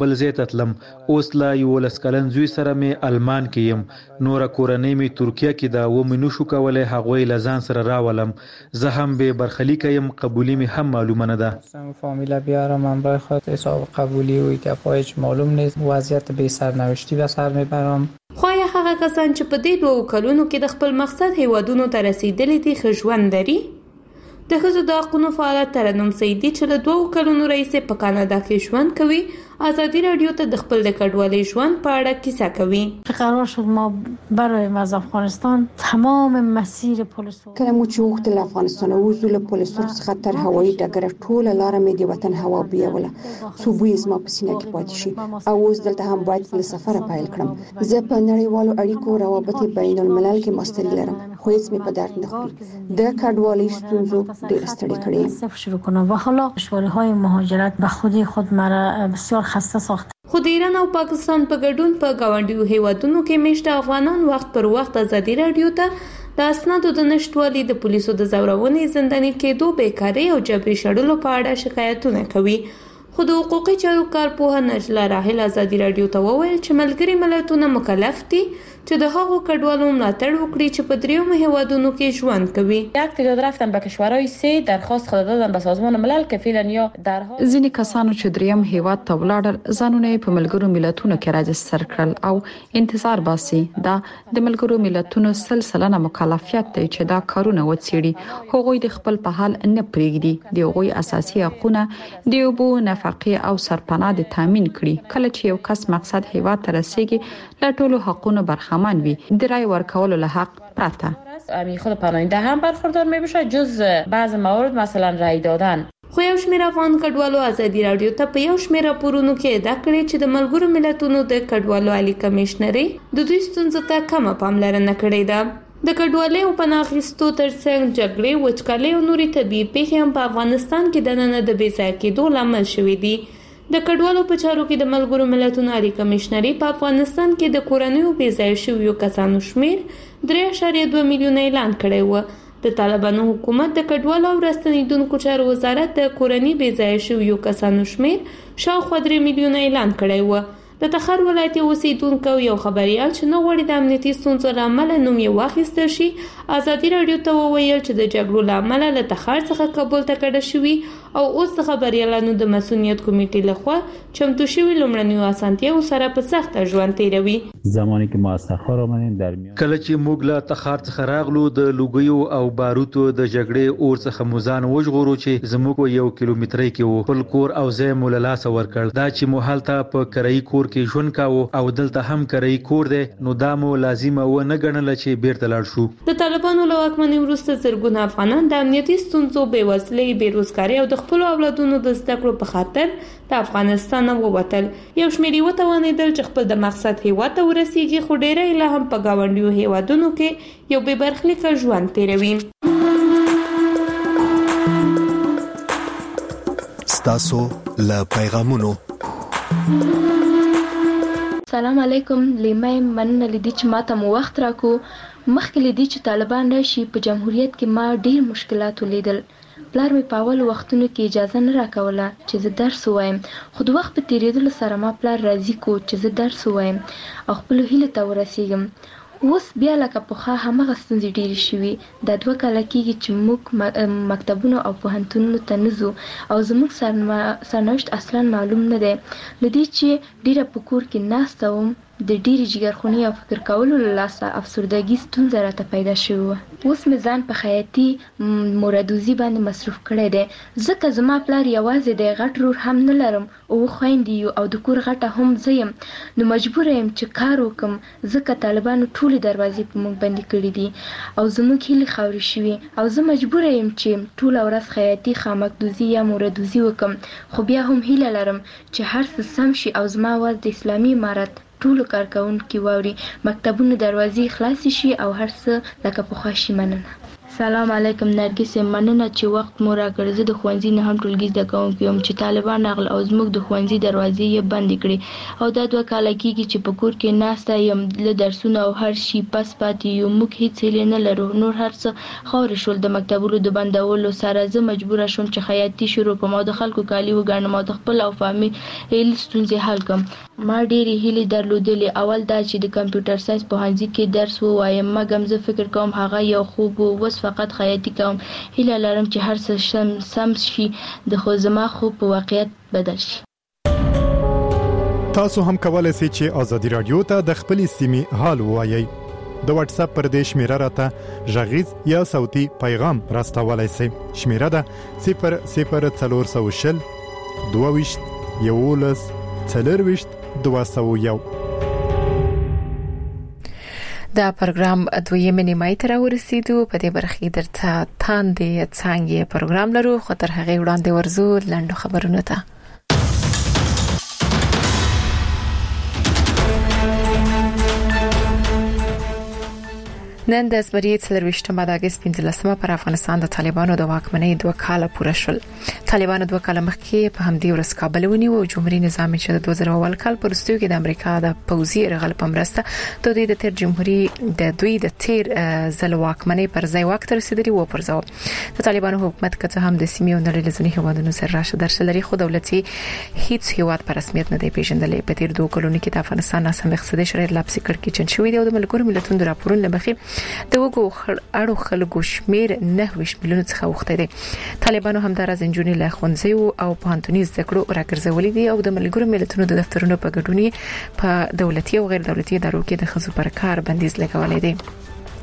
تلم. اوس لا یو لسکلن زوی سره مې المان کې یم. نور کورنۍ مې ترکیه کې دا و مې نشو کولای هغوی لزان سره راولم. زه هم به برخلیک یم، قبولی مې هم معلومه نه ده. فامیلا بیارم همراه خود حساب قبولی و که معلوم نیست وضعیت بی سرنوشتی به سر میبرم. خو یا هغه کسان چې په دې دوه کلونو کې د خپل مقصد هیوادونو ته رسیدلي دي ښه ژوند لري. د ښځو د حقونو فعال ترنم سیدي چې له دوه کلونو راهیسې په کانادا کې ژوند کوي، آزادی رادیو ته د خپل د کډوالۍ ژوند په اړه کیسه کوي. قرار شد ما برایم از افغانستان تمام مسیر پل سرخ کله مو چې وخت له افغانستان وځو له پل سرخ څخه تر هوایي ډګر ټوله لار مې د وطن هوا بیاوله. صوبوي زما په سینه کې پاتې شي او اوس دلته هم باید له سفر پیل کړم. زه په نړیوالو اړیکو روابط بین الملل کې ماستري لرم، خو هیڅ مې په درد نه خوري. د کډوالۍ ستونزو ډېر ستړي کړی. صفر شروع کنم و حالا دشواری‌های مهاجرت به خودی خود مرا بسیار خسته ساخت. خو د ایران او پاکستان په ګډون په گاونډیو هیوادونو کې میشته افغانان وخت پر وخت آزادی رادیو ته د اسنادو د نشټوالي، د پولیسو د زورونې، زنداني کېدو، بیکاري او جبري شړلو په اړه شکایتونه کوي. خو د حقوقي چارو کارپوه نجله راحل آزادی رادیو ته وویل چې ملګري ملتونه مکلف دي چې د هغو کډوالو ملاتړ وکړي چې په دریو هیوادونو کې ژوند کوي. یک تعداد رفتن به کشورهای سه درخواست خود دادن به سازمان ملل که فعلا یا در حال ځینې کسانو چې دریم هیواد ته ولاړل ځانونه په ملګرو ملتونو کې راجستر کړل او انتظار باسي. دا د ملګرو ملتونو سلسله مکلفیت دی چې دا کارونه وڅېړي. هغوی د خپل په حال نه پرېږدي. د هغوی اساسي حقوقونه د اوبو، نفقې او سرپناه د تامین کړي. کله چې یو کس مقصد هیواد ته رسیږي له ټولو حقوقو برخمن وي د رای ورکولو له حق پرته. امی خود پناهنده هم برخوردار میشه جز بعض موارد مثلا رای دادن. خو یو شمېر افغان کډوالو آزادی رادیو ته په یو شمېر راپورونو کې ادعا کړې چې د ملګرو ملتونو د کډوالو عالی کمشنري د دوی ستونزو ته کمه پاملرنه کړې ده. د کډوالۍ او پناه اخیستو ترڅنګ جګړې، وچکالۍ او نورې طبیعي پیښې هم په افغانستان کې دننه د بې ځایه کېدو لامل شوي دي. د کډوالو په چارو کې د ملګرو ملتونو عالی کمشنري په افغانستان کې د کورنیو بې ځایه شویو کسانو شمیر درې اعشاریه دوه میلیونه اعلان کړی و. د طالبانو حکومت د کډوالو او راستنیدونکو چارو وزارت د کورنۍ بې ځایه شویو کسانو شمیر شاوخوا درې میلیونه اعلان کړی و. د تخار ولایت اوسیدونکو یو خبريال چې نو غوړي د امنیتي ستونزو لامل نوم یې واخیستل شي آزادی رادیو ته وویل چې د جګړو لامل له تخار څخه کابل ته کډه شوی او اوس د خبريالانو د مسؤلیت کمیټې لخوا چمتو شوی لومړنیو اسانتیاو سره په سخت ژوند تیروي. زمانی که ما از تخار آمدیم در میان کله چې موږ له تخار څخه راغلو د لوګیو او باروتو د جګړې اور څخه موزان وژغورو چې زموږ یو کیلومتري کې وو. خپل کور او ځای مو له لاسه ورکړ. دا چې مو هلته په کرایي کور کې ژوند کاوه او دلته هم کرایي کور دی نو دا مو لازمه و نه ګڼله چې بیرته لاړ شو. د طالبانو له واکمنۍ وروسته زرګونه افغانان د امنیتي ستونزو، بېوزلۍ، بېروزګارۍ او د خپلو اولادونو د زده کړو په خاطر د افغانستان ووتل. یو شمېر یې وتوانېدل چې خپل د مقصد هیواد ته ورسیږي، خو ډېری لا هم په ګاونډیو هیوادونو کې یو بې برخلیکه ژوند تیروي. ستاسو له پیغامونو سلام علیکم. لیمه مننه لیدي چې ماته مو وخت راکو. مخکې لیدي چې طالبان راشي په جمهوریت کې ما ډیر مشکلات ولیدل. پلار مې په اول وختونو کې اجازه نه راکوله چې زه درس ووایم، خو د وخت په تیریدلو سره ما پلار راضي کو چې زه درس ووایم او خپلو هیلو ته ورسیږم. اوس بیا لکه پخوا همغه ستونزې ډېرې شوي. دا دوه کاله کېږي چې موږ مکتبونو او پوهنتونونو ته نه ځو او زموږ سرنوشت اصلا معلوم نه دی. له دې چې ډېره په کور کې ناسته وم د ډېرې جګرخوني او فکر کولو له لاسه افسردګي ستونزه راته پیدا شوې وه. اوس مې ځان په خیاطي موردوزي باندې مصروف کړی دی ځکه زما پلار یوازې دی، غټ رور هم نه لرم، اوه خویندې یو او د کور غټه هم زه یم. نو مجبوره یم چې کار وکم ځکه طالبانو ټولې دروازې په موږ بندې کړي دي او زموږ هیلې خاورې شوي او زه مجبوره یم چې ټوله ورځ خیاطي، خامکدوزي یا موردوزي وکم. خو بیا هم هیله لرم چې هر څه سم شي او زما اواز د اسلامي امارت ټولو کارکوونکي واوري، مکتبونو دروازې خلاصې شي او هر څه لکه پخوا شي. مننه. سلام علیکم نرګس، مننه چې وخت مو راکړ. زه د ښوونځي نه هم ټولګي زده کوونکی یم چې طالبان راغله او زموږ د ښوونځي دروازې یې بندې کړې او دا دوه کاله کېږي چې په کور کې ناسته یم، له درسونو او هر شي پس پاتې یو. موږ هېڅ هیلې نه لرو، نور هر څه خاورې شول. د مکتبونو د بندولو سره زه مجبوره شوم چې خیاطي شروع کړم او د خلکو کالي وګڼم او د خپل او فامیل ستونزې حل کړم. ما ډېری هیلې درلودلې. اول دا چې د کمپیوټر ساينس پوهنځي کې درس ووایم، مګم زه فکر کوم هغه یو خوب و. اوس فقط خیاطي کوم. هیله لرم چې هر څه سم شي، د خو زما خوب په واقعیت بدل شي. تاسو هم کولای شئ چې آزادي رادیو ته د خپلې سیمې حال ووایئ. د واتس اپ پر دې شمیره راته غږیز یا صوتي پیغام راستولای شئ. شمیره ده صفر صفر څلور سوه شل دوه ویشت یولس څلور ویشت دوه سوه یو. دا پروګرام دویمه نیمه تر ورسېدو. په دې برخه درته تاندې څنګه پروګرام لرو، خو تر هغه وړاندې ورزو لاندو خبرونه ته. نن د اسبري څلرويشتمه د اگست پنځلسمه پر افغانستان د طالبانو د واکمنۍ دوه کاله پوره شول. طالبانو دوه کاله مخکې په همدې ورځ کابل ونیو او جمهوریت نظام چې د دوه زره اول کال پر وروستیو کې د امریکا د پوځي یرغل په مرسته د دوی د تیر جمهوریت د دوی د تیر ځل واکمنۍ پر ځای وخت رسیدلی و پر ځو. د طالبانو حکومت کته هم د سیمې او نړۍ ځینې هیوادونو سره راشه درشه لري، خو دولتي هیڅ هیواد په رسمیت نه دی پیژندل. په تیر دوه کلونو کې د افغانستان ناسم اقتصادي شرایط لا پسې کړکېچن چن شوې دي او د ملګرو ملتونو راپورونه لمخې د وګو اړو خلکو شمیر نه ویش میلیون څخه وخته دي. طالبانو هم د راځنجونی له خونځي او پانتونی زکړو راګرځولې دي او د ملګرو ملتونو د دفترونو په ګډونی په دولتي او غیر دولتي ادارو کې د خزو پر کار بندیز لګولې دي.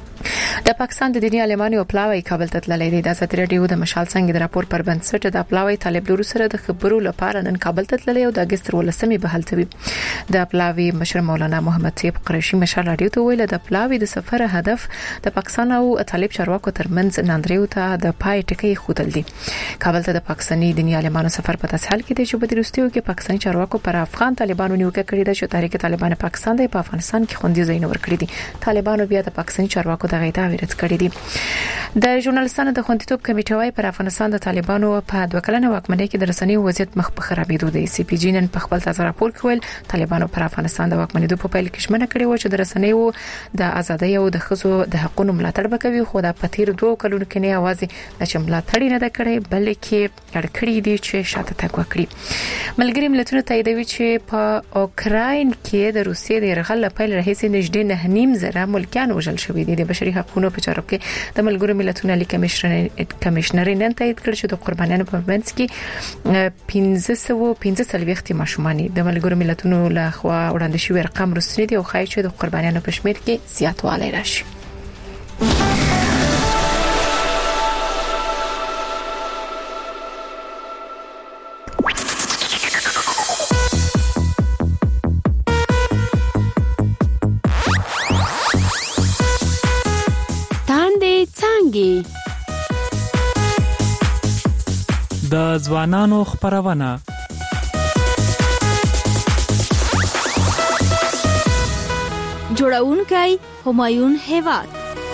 د پاکستان د دینی علمانو پلاوی کابل ته تللی دی. د ازادي رادیو د مشال څنګه د راپور پر بنسټ د پلاوی طالب لورو سره د خبرو لپاره نن کابل ته تللی او د اگست ولسمې به هلته وي. د پلاوی مشر مولانا محمد طیب قریشي مشال رادیو ته ویل د پلاوی د سفر هدف د پاکستان او طالب چارواکو ترمنځ ناندریو ته د پای ټکی خودل دي. کابل ته د پاکستاني دینی علمانو سفر په تسهیل کې دی چې په دروستیو کې پاکستاني چارواکو پر افغان طالبانو نیوکه کړې ده چې تحریک طالبان پاکستان د افغانستان کې خوندي ځای نه ورکړي دي. طالبانو بیا د پاکستاني چارواکو د غیدا ویرت کړی دي. د ژورنالستانو د خوندیتوب کمیټه وايي پر افغانستان د طالبانو په دوه کلنه واکمنۍ کې د رسنیو وضعیت مخ په خرابېدو دی. سی پی جی نن په خپل تازه راپور کې ویل طالبانو پر افغانستان د واکمنۍ په پیل کې شمنه کړې و چې د رسنیو د ازادۍ او د خزو د حقوقو ملاتړ وکوي، خو د پتیر دوه کلونو کې نه اوازې د ملاتړ نه کړي بلکې کړکړې دي چې شاته تګ وکړي. ملګری ملتونو تاییدوي چې په اوکراین کې د روسیې د یرغل لپاره راهیسې نږدې نه نیم زره ملکیان وژل شوي دي. د بشري حقوقو په چارو کې د ملګرو ملتونو عالی کمشنر کمشنر نن تایید کړ چې د قربانیانو په منځ کې پنځه سوه پنځه څلوېښت ماشومان د ملګرو ملتونو له خوا وړاندې شوی رقم رسنی دی او ښایي چې د قربانیانو په شمیر کې زیاتوالی راشي. د ځوانانو خبرونه جوړونکي همایون هیواد.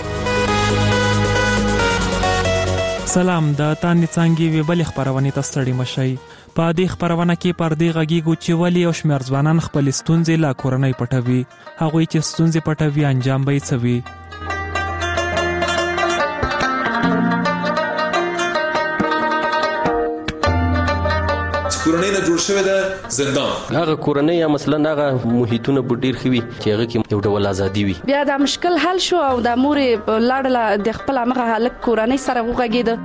سلام، د تاندې څنګه وی بل خبرونه تستړی مشي. په دې خبرونه کې پر دې غږیږو چې ولی او شمیر ځوانان خپل ستونزې لا کورنۍ پټوي. هغه چې ستونزې پټوي انجام به یې څوي. کورنۍ نه جوړ شوی د زندان هغه کورنۍ یا مثلا هغه محیطونه ډیر خوي چې هغه کې یو ډول ازادي وي. بیا د مشکل حل شو او د مور لاړه د خپل هغه حالت کورنۍ سره وغږیده.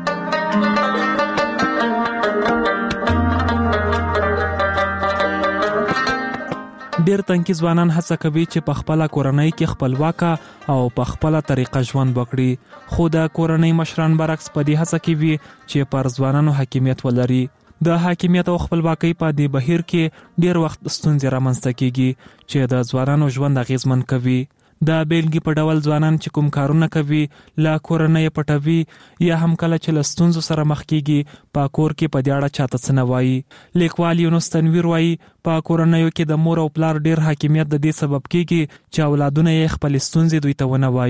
ډیر تنکي ځوانان هڅه کوي چې په خپل کورنۍ کې خپلواکه او په خپل طریقه ژوند وکړي، خو د کورنۍ مشران برعکس په دې هڅه کوي چې پر ځوانانو حاکمیت ولري. د حاکمیت او خپلواکۍ په دې بهیر کې ډیر وخت ستونزې رامنځته کیږي چې د ځوانانو ژوند اغیزمن کوي. د بیلګې په ډول ځوانان چې کوم کارونه کوي لا کورنۍ پټوي یا هم کله چې له ستونزو سره مخ کیږي په کور کې په دې اړه چاته څه نه وایي. لیکوال یونس تنویر وایي په کورنیو کې د مور او پلار ډیر حاکمیت د دې سبب کیږي چې اولادونه یې خپل ستونزې دوی ته ونه وایي.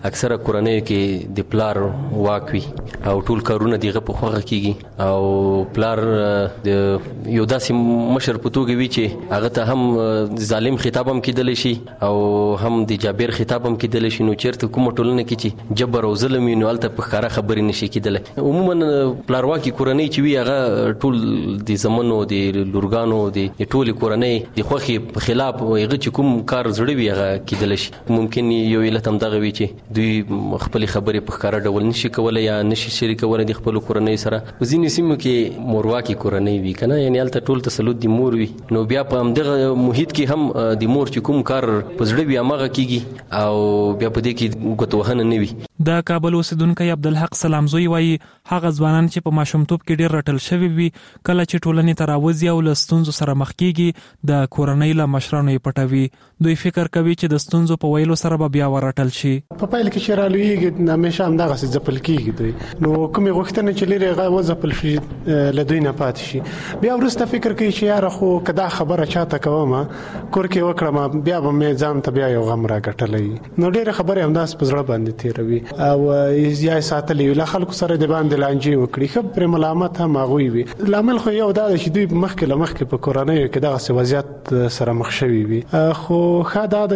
اکثره کورنۍ کې د پلار واک وي او ټول کارونه دغه په خوغه کیږي او پلار د یو داسې مشر په توګه وي چې هغه ته هم ظالم خطاب هم کېدل شي او هم د جابر خطاب هم کېدل شي. نو چیرته کوم ټولنه کې چې جبر او ظلم نو الته په ښکارا خبرې نشي کېدل. عموما پلارواکي کورنۍ چې وي هغه ټول د زمونو د لورګانو د ټول کورنۍ د خوخي په خلاف هغه چې کوم کار زړه وي هغه کېدل شي. ممکن یو علت هم دغه وي چې دوی خپل خبرې په ښکارا ډول نشي کولای یا نشي شریکول د خپل کورنۍ سره. ځینې سیمو کې مورواکي کورنۍ وي کنه یعنی الته ټول تسلط د مور وي نو بیا په همدغه محیط کې هم د مور چې کوم کار په زړه وي هغه کیږي او بیا په دې کې ګوتوهنه نه وي. د کابل اوسیدونکو عبدالحق سلامزوی وایي هغه ځوانان چې په ماشومتوب کې ډیر رټل شوی وي کله چې ټولنې ته راوځي او له ستونزو سره مخ کیږي د کورنۍ له مشرانو یې پټوي. دوی فکر کوي چې د ستونزو په ویلو سره به بیا ورټل شي. په پایله کې چې رالویږي همیشه همدغه څه ځپل کیږي دوی نو کومې غوښتنې چې لري هغه وځپل شي له دوی نه پاتې شي. بیا وروسته فکر کوي چې یاره خو کدا خبره چاته کوم کور کې وکړم بیا به مې ځان ته بیا یو غم راګټلې نو ډېر خبره همداس په زړه باندې تیروي او یا ساتلې له خلکو سره د باندې لانجې وکړي خو پر ملامت هم هغه وي. لامل خو یو دا چې دوی مخکې له مخکې په کورنۍ کې دغه څه وضعیت سره مخ شوي وي خو خاطر دا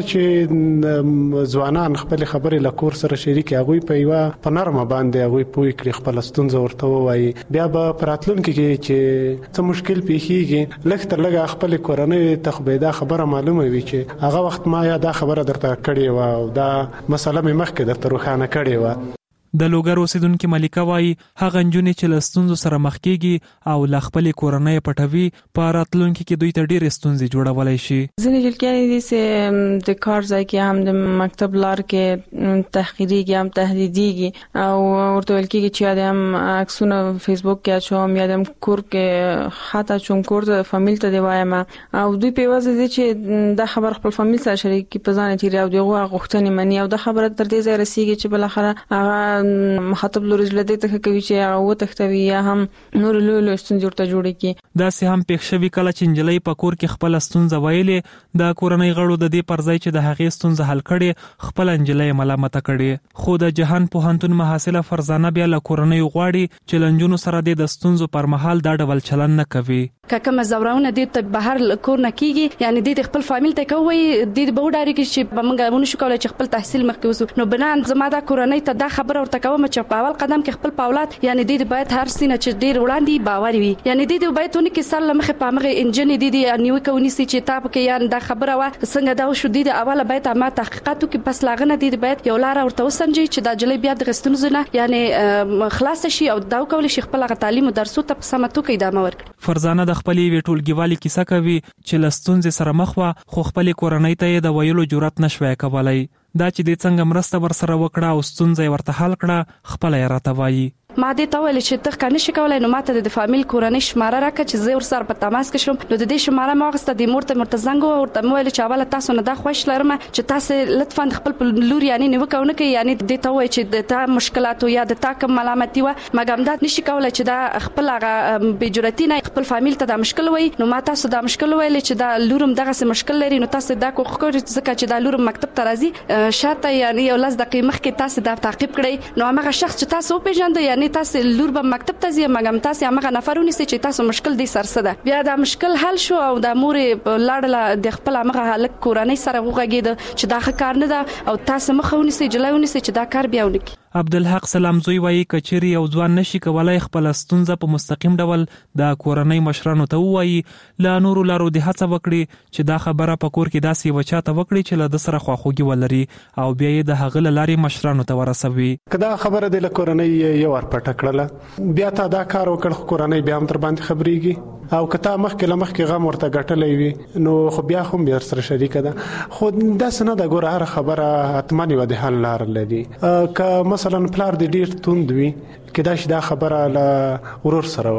چې ځوانان خپل خبرې له کور سره شریک هغه په یو په نرمه باندې هغه پوي کړی خپل ستونزه ورته وایي بیا به پراتلونکو کې چې څه مشکل پیښیږي لکه لږه خپل کورنۍ ته خو به دا خبره معلومه وي چې هغه وخت ما یا دا خبره درته کړې و او دا مسله مې مخکې درته روښانه کړې و. د لوګر اوسیدونکو ملکه وایي هغه نجونې چې له ستونزو سره مخ کیږي او له خپل کورنۍ پټوي په راتلونکو کې دوی ته ډېرې ستونزې جوړولای شي. ځینې جلکې دي چې د کار ځای کې هم د مکتب لار کې تحقیریږي هم تهدیديږي او ورته ویل کېږي چې یا هم عکسونه فیسبوک کې اچوم یا هم کور کې حتی چون کور د فامیل ته دی وایم او دوی په واسه دي چې دا خبر خپل فامیل سره شریک په ځان تیری او دغه غوښتنې مني او دا خبره تر دې ځای رسیږي چې بل اخره هغه مخاطب لوري لدې ته کوي چې هغه وتښتوي یا هم نور له له ستونزې ورته جوړي کی. دا سه هم پېښ شوی کله چې انجلۍ په کور کې خپل ستونزه ویلې د کورنۍ غړو د دې پرځای چې د هغې ستونزه حل کړي خپل انجلۍ ملامت کړي. خو د جهان پوهنتون محصله فرزانه بیا له کورنۍ غواړي چې لنجونو سره د ستونزو پر مهال دا ډول چلن نه کوي. ککه مزورونه د ته بهر کور نه کیږي یعنی د خپل فامیل ته کوي د بوډاري کې چې بمنګ مونږ شو کولای چې خپل تحصیل مخکې وسو نو بنان زما د کورنۍ ته دا خبر ورته کوم چې په اول قدم کې خپل پاولات یعنی د باید هر سینه چې ډیر وړاندې باور وي یعنی د باید ونه کې سره لمخه پامغه انجن دي دي نیو کوي چې تاب کې یان دا خبره وا څنګه دا شو د اوله باید ما تحقیقاتو کې پس لاغنه دي باید یو لار ورته وسنجي چې دا جلې بیا د غستونزونه یعنی خلاص شي او دا کول شي خپل تعلیم او درسو ته سمتو کې ادامه ورکړي. فرزانه د خپلې ویټولګي والی کیسه کوي چې لستونځ سره مخ وا خو خپل کورنۍ ته د ویلو جرأت نشوي کولای. دا چې د څنګه مرسته ور سره وکړه او ستونزې ورته حل کړه خپل یې راته وایي. ما دې ته ویل چې ته کنه شي کولای نو ماته د فامیل کورنۍ شماره راکړه چې زه ور سره په تماس کې شوم نو د دې شماره ما غسته د مورته مرتزنګ او ورته ویل چې اوله تاسو نه دا خوښ لرم چې تاسو لطفا خپل لور یعنی نو کوونه کې یعنی دې ته وای چې د تا مشکلات یا د تا کوم ملامتي و مګم دا نشي کولای چې دا خپل هغه بجرتی نه خپل فامیل ته دا مشکل وای نو ما تاسو دا مشکل ویل چې دا لورم دغه څه مشکل لري نو تاسو دا کو خو ځکه چې دا لورم مکتب ته راځي شاته یعنی یو لاس دقیقې مخکې تاسو دا تعقیب کړئ نو هغه شخص چې تاسو پیژاند یعنی تاسو لور مکتب ته ځي مګم تاسو هغه نفرونه چې تاسو مشکل دي سرسده بیا دا مشکل حل شو او د مور لاړه د خپل هغه حالت کورنۍ سره وغږید چې دا ښه نه ده او تاسو مخاوني سي جلایونی سي چې دا کار بیا ونکي. عبدالحق سلامزوی وایي کچری او ځوان نشي کولای خپل ستونزه په مستقیم ډول د کورنۍ مشرانو ته وایي لا نور لارو د هڅه وکړي چې دا خبره په کور کې داسې وچاته وکړي چې له د سره خواخوږي ولري او بیا یې د هغه لارې مشرانو ته ورسوي. کدا خبره د کورنۍ یو ور پټ کړله بیا تا دا کار وکړ کورنۍ بیا هم تر باندې خبريږي او کته مخکې لمخکې غم ورته غټلې وي نو خو بیا هم بیا سره شریک ده خو د سنه د ګوره هر خبره اتمنې و د حل لار لري ک مثلا پلار د ډیر توند وي کدا چې دا خبره له ورور سره وکي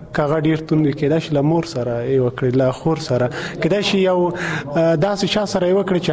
کاغه ډیر توند کېدا شي لمور سره یو کړی لا خور سره کېدا شي یو داسې شا سره یو کړی چې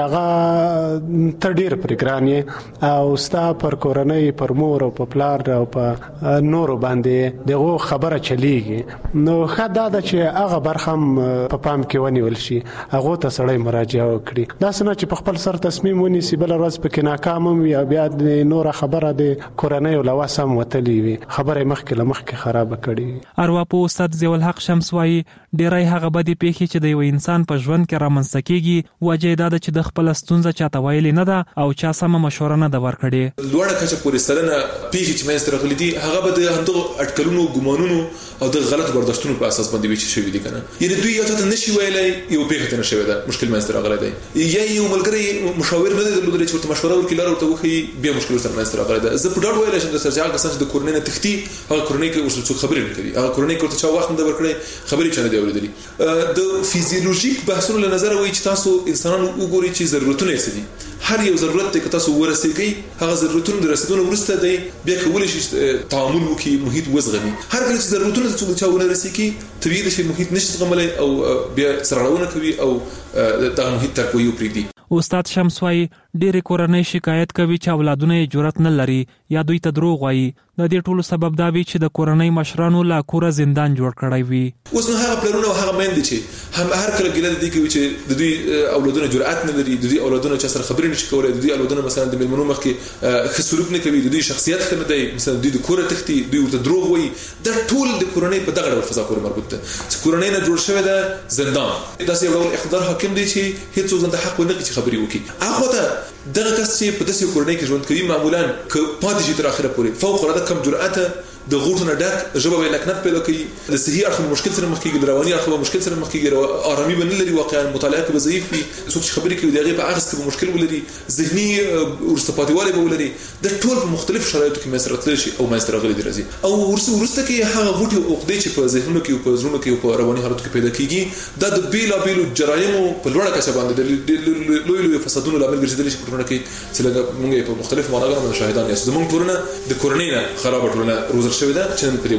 هغه تر ډیر پرګرانې او ستا پر کورنۍ پر مور او په پلار او په نورو باندې دغه خبره چلیږي نو خدا د چې هغه برخم په پام کې ونیول شي هغه ته سړی مراجعه وکړي دا څنګه چې په خپل سر تصمیم ونیسي بل ورځ پکې ناکام وي یا بیا د نور خبره د کورنۍ او لواسم وتلی وي خبره مخکې لمخکې خراب کړي ارواپو استاد ضیاء الحق شمس وايي ډیرای هغه بدی پیښې چې د یو انسان په ژوند کې رامنځته کیږي وجه دا ده چې د خپل ستونزه چاته ویلې نه ده او چا سم مشوره نه ده ورکړې لوړه کچه پورې سره پیښې چې مې سره غلي دي هغه به د همدغه اټکلونو ګمانونو او د غلط برداشتونو په اساس باندې وچی شوی دي کنه یعنی دوی یو څه نشي ویلای یو پیښه ته نشوي دا مشکل مې سره غلي دی یا یو ملګری مشاور نه دی درلودل چې ورته مشوره ورکړي لاره ورته وخی بیا مشکل سره مې سره غلي دی زه په ډاډ ویل چې د سرجاګ کسان د کورنۍ نه تختی هغه کورنۍ کې اوس څه خبرې نه کوي هغه کورنۍ کې ورته چا وخت نه ورکړي خبرې چنه دی اوریدلې د فیزیولوژیک بحثونو له نظر وایي چې تاسو انسانانو وګورئ چې ضرورتونه څه دي هر یو ضرورت ته تاسو ورسېږئ هغه ضرورتونه د رسیدو وروسته دی بیا کولای شي تعامل وکړي محیط وزغمي هر کله چې ضرورتونه ته چا ورسېږي طبيعي شي محیط نشي زغملای او بیا سرغړونه کوي او د محیط تر کوي پریږدي استاد شمس وايي ډېر کورنۍ شکایت کوي چې اولادونه یې جرأت نه لري یا دوی ته دروغ وایي د دې ټولو سبب دا وي چې د کورنۍ مشرانو لا کوره زندان جوړ کړی وي اوس نو هغه پلرونه او هغه مېندې چې هم هر کله ګیله دي کوي چې د دوی اولادونه جرأت نه لري د دوی اولادونه چې سره خبرې نشي کولای د دوی اولادونه مثلا د ملمنو مخ کې خسروب نه کوي د دوی شخصیت خنه دی مثلا د دوی کوره تختی دوی ورته دروغ وایي د ټول د کورنۍ په دغه ډول فضا پورې مربوط ده چې کورنۍ نه جوړ شوی ده زندان داسې یو ډول اقتدار حاکم دی چې هیڅ څوک ځان ته حق ونه لري خبرې وکړي هغه ته دغه کس چې په داسې کورنۍ کې ژوند کوي معمولا ک پاتې شي تر اخره پورې فوق العاده کم جرأت د غوټونه ډک ژبه ویل لکنت پیدا کوي د صحیح اړخ مشکل سره مخ کېږي د رواني اړخ مشکل سره مخ کېږي آرامي بنل لري واقعا مطالعه کې ضعیف وي څوک چې خبرې کوي دغه په اغز کې مشکل ولري ذهني ورستپاتیواله به ولري د ټول په مختلف شرایطو کې مسرت لري شي او مسره غلي درځي او ورسته ورسته کې هغه غوټي او عقدې چې په ذهنونو کې او په زړونو کې او په رواني حالاتو کې پیدا کېږي دا د بیلا بیلو جرایمو په لوړه کچه باندې د لوی لوی فسادونو لامل ګرځیدل شي په ټولنه کې چې موږ په مختلف معناګانو مشاهدان یو زموږ ټولنه د کورنۍ نه خراب ټولنه روزل شوی ده چې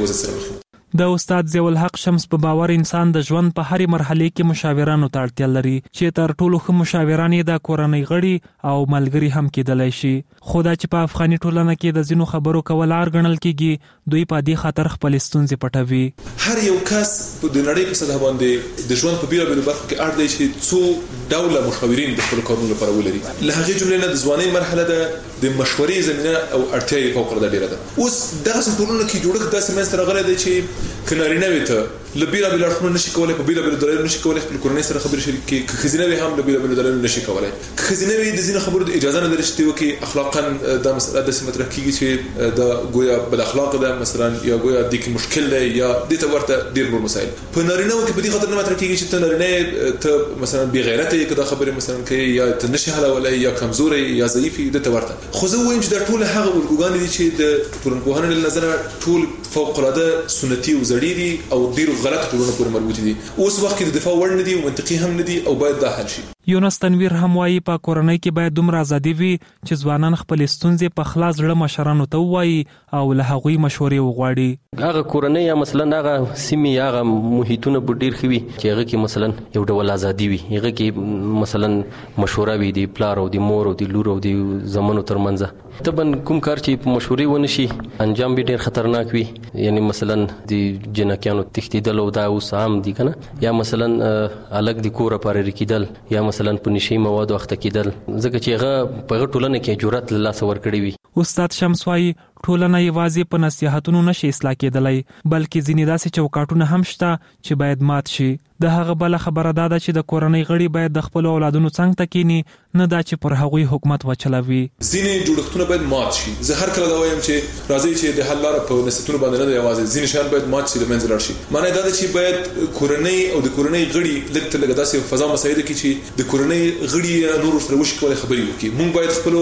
د استاد ضیاء الحق شمس په باور انسان د ژوند په هرې مرحله کې مشاورانو ته اړتیا لري چې تر ټولو ښه مشاوران یې د کورنۍ غړي او ملګري هم کېدلی شي خو دا چې په افغاني ټولنه کې د ځینو خبرو کول اړ ګڼل کېږي دوی په دې خاطر خپل ستونزې پټوي هر یو کس په د نړۍ په سطح باندې د ژوند په بیلابیلو برخو کې اړ دی چې څو ډوله مشاورین د خپل کارونو لپاره ولري له هغې جملې نه د ځوانۍ مرحله ده د مشورې زمینه او اړتیا یې فوق العاده ډېره ده اوس دغسې ټولنه کې جوړښت داسې منځته راغلی دی چې که نارینه وي ته له بېلابېلو اړخونو نشي کولی په بېلابېلو دلایلو نشي کولی خپل کورنۍ سره خبرې شریک کړي که ښځینه وي هم له بېلابېلو دلایلو نشي کولی که ښځینه وي د ځینو خبرو د اجازه نه لري چې ته وکړي اخلاقا دا مسله داسې مطرح کېږي چې دا ګویا بد اخلاقه ده مثلا یا ګویا دې کې مشکل دی یا دې ته ورته ډېر نور مسایل په نارینهو کې په دې خاطر نه مطرح کېږي چې ته نارینه ته مثلا بېغیرته یې که دا خبرې مثلا کوي یا ته نشي حلولی یا کمزوری یا ضعیف یې دې ته ورته خو زه وایم چې دا ټول هغه الګوګانې دي چې د ټولنپوهنې له نظره ټول فوق العاده سنتي او زړې دي او ډېرو غلط ټولنو پورې مربوطې دي اوس وخت کې د دفاع وړ نه دي او منطقي هم نه دي او باید دا حل شي یونس تنویر هم وايي په کورنۍ کې باید دومره ازادي وي چې ځوانان خپل ستونزې په خلاص زړه مشرانو ته ووایي او له هغوی مشورې وغواړي هغه کورنۍ یا مثلا هغه سیمې هغه محیطونه به ډېر ښه وي چې هغه کې مثلا یو ډول ازادي وي هغه کې مثلا مشوره وي د پلار او د مور او د لور او د زمنو ترمنځ طبعا کوم کار چې په مشورې ونه شي انجام به ډېر خطرناک وي یعنی مثلا د جنکیانو تښتېدل او دا اوس عام دي کنه یا مثلا الګ د کوره پاره کېدل یا مثلا په نشي موادو اخته کېدل ځکه چې هغه په ټولنه کې جرأت له لاسه ورکړي وي استاد شمس وايي ټولنه یوازې په نصيحتونو نشي اصلاح کېدلی بلکې ځینې داسې چوکاټونه هم شته چې باید مات شي د هغه بل خبره ده چې د کورنۍ غړي باید د خپل اولادونو څنګه تکینی نه دا چې پر هغوی حکومت وچلوي ځینې جوړښتونه باید مات شي زه هر کله دا وایم چې راځي چې د حل لاره په نصيحتونو باندې نه دی یوازې ځینې شیان باید مات شي د منځ لاړ شي معنی دا ده چې باید کورنۍ او د کورنۍ غړي لږ تر لږه داسې فضا مساعده کړي چې د کورنۍ غړي نور سره وشي کولای خبرې وکړي موږ باید خپل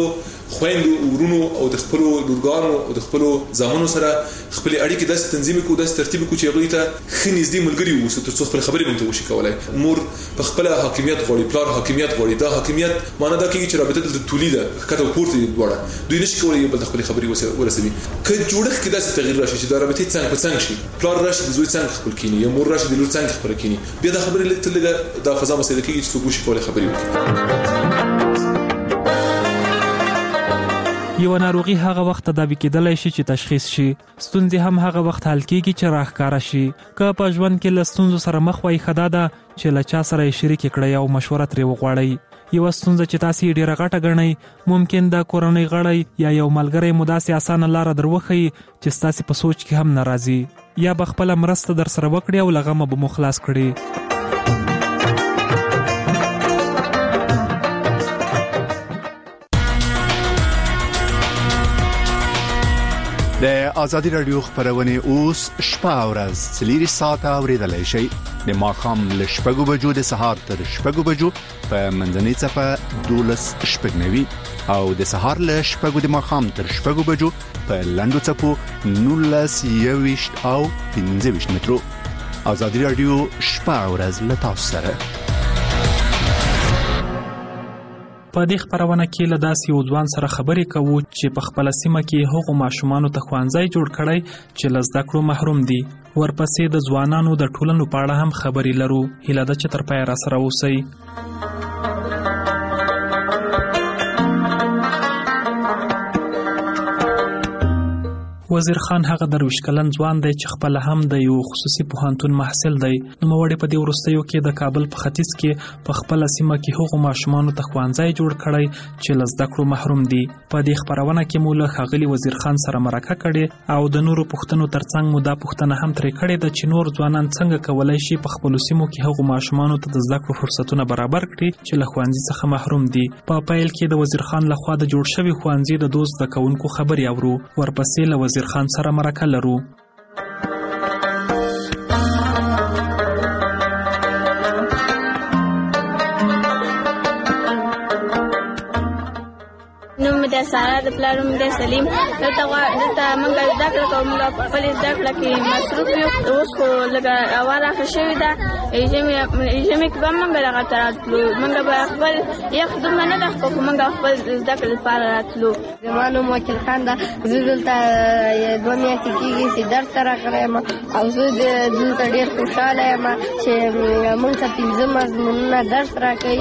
خويندو ورونو او د خپل لورګانو او د خپل ځامنو سره خپل اړیکې داسې تنظیم کو داسې ترتیب کو چې هغه ته خنځ دي ملګری وو تر څو خپل خبرې مونږ ته وشي کولای. مور په خپل حاکمیت غوړي پلار حاکمیت غوړي دا حاکمیت معنی دا کوي چې رابطه د تولید کته پورته وړه دوی نشي کولای بل خپل خبرې ورسوي. که جوړښت کې داسې تغییر راشي چې دا رابطه څنګه په څنګه شي پلار راشي د زوی څنګه خپل کینی یا مور راشي د لور څنګه خپل کینی بیا دا خبرې لته لګه دا فضا مسله کې چې څوک شي کولای خبرې وکړي. یو ناروغي هغه وخت تداوی کېدلای شي چې تشخیص شي. ستونزې هم هغه وخت حل کېږي چې راښکاره شي. که په ژوند کې له ستونزو سره مخ وای خدا ده چې له چا سره یې شریک کړئ او مشوره ترې وغواړئ. یو ستونزه چې تاسو ډیره غټه ګڼئ ممکن د کورنۍ غړی یا یو ملګری مو داسې اسانه لار دروخی چې تاسو په سوچ کې هم ناراضي یا بخپل مرسته در سره وکړي او لغمه به مخلاص کړي. د ازادي رادیو خبرونه اوس شپه او ورځ سلیری ساعته اوریدلای شي د ماخام ل شپږو بجو د سهار تر شپږو بجو په منځنۍ صفه دولس شپږنوي او د سهار ل شپږو د ماخام تر شپږو بجو په لندو صفو نولس یويشت او پنځه ویشت مترو. ازادي رادیو شپه او ورځ له تاسو سره. په دې خبرونه کې له داسې یو ځوان سره خبرې کوو چې په خپل سیمه کې هغو ماشومانو ته ښوونځی جوړ کړی چې له زده کړو محروم دي. ورپسې د ځوانانو د ټولنو په اړه هم خبرې لرو. هیله ده چې تر پایه را سره اوسئ. وزیر خان هغه درویش کلن ځوان دی چې خپل هم د یو خصوصي پوهنتون محصل دی. نوموړی په دې وروستیو کې د کابل په ختیځ کې په خپل سیمه کې هغو ماشومانو ته ښوونځی جوړ کړی چې له زده کړو محروم دي. په دې خبرونه کې مو له ښاغلي وزیر خان سره مرکه کړې او د نورو پوښتنو ترڅنګ مو دا پوښتنه هم ترې کړې ده چې نور ځوانان څنګه کولی شي په خپلو سیمو کې هغو ماشومانو ته د زده کړو فرصتونه برابر کړي چې له ښوونځي څخه محروم دي. په پیل کې د وزیر خان لخوا د جوړ شوي ښوونځي د دوست زده کوونکو خبرې اورو. ورپسې له وزیر خان سره مرکه لرو. نوم د سارا د پلار نوم د سلیم. دلته دلته موږ زده کړه کوو. موږ په خپل زده کړه کې مصروف یو. اوس خو لږه اواره ښه شوې ده. ژمي کې به موږ دغه ته راتلو. موږ به خپل یخ دومره نه ده خو موږ خپل زده کړې لپاره راتلو. زما نوم وکیل خان ده. زه دلته دوه میاشتې کېږي چې درس ته راغلی یم او زه دلته ډېر خوشحاله یم چې موږ ته پنځه مضمونونه درس راکوي.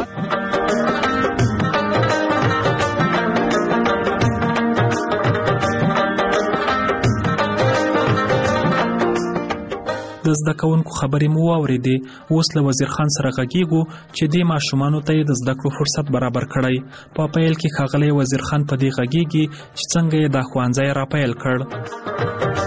د زده کوونکو خبرې مو واورېدې. اوس له وزیر خان سره غږیږو چې دې ماشومانو ته یې د زده کړو فرصت برابر کړی. په پیل کې ښاغلی وزیر خان په دې غږیږي چې څنګه یې دا ښوونځی را پیل کړ.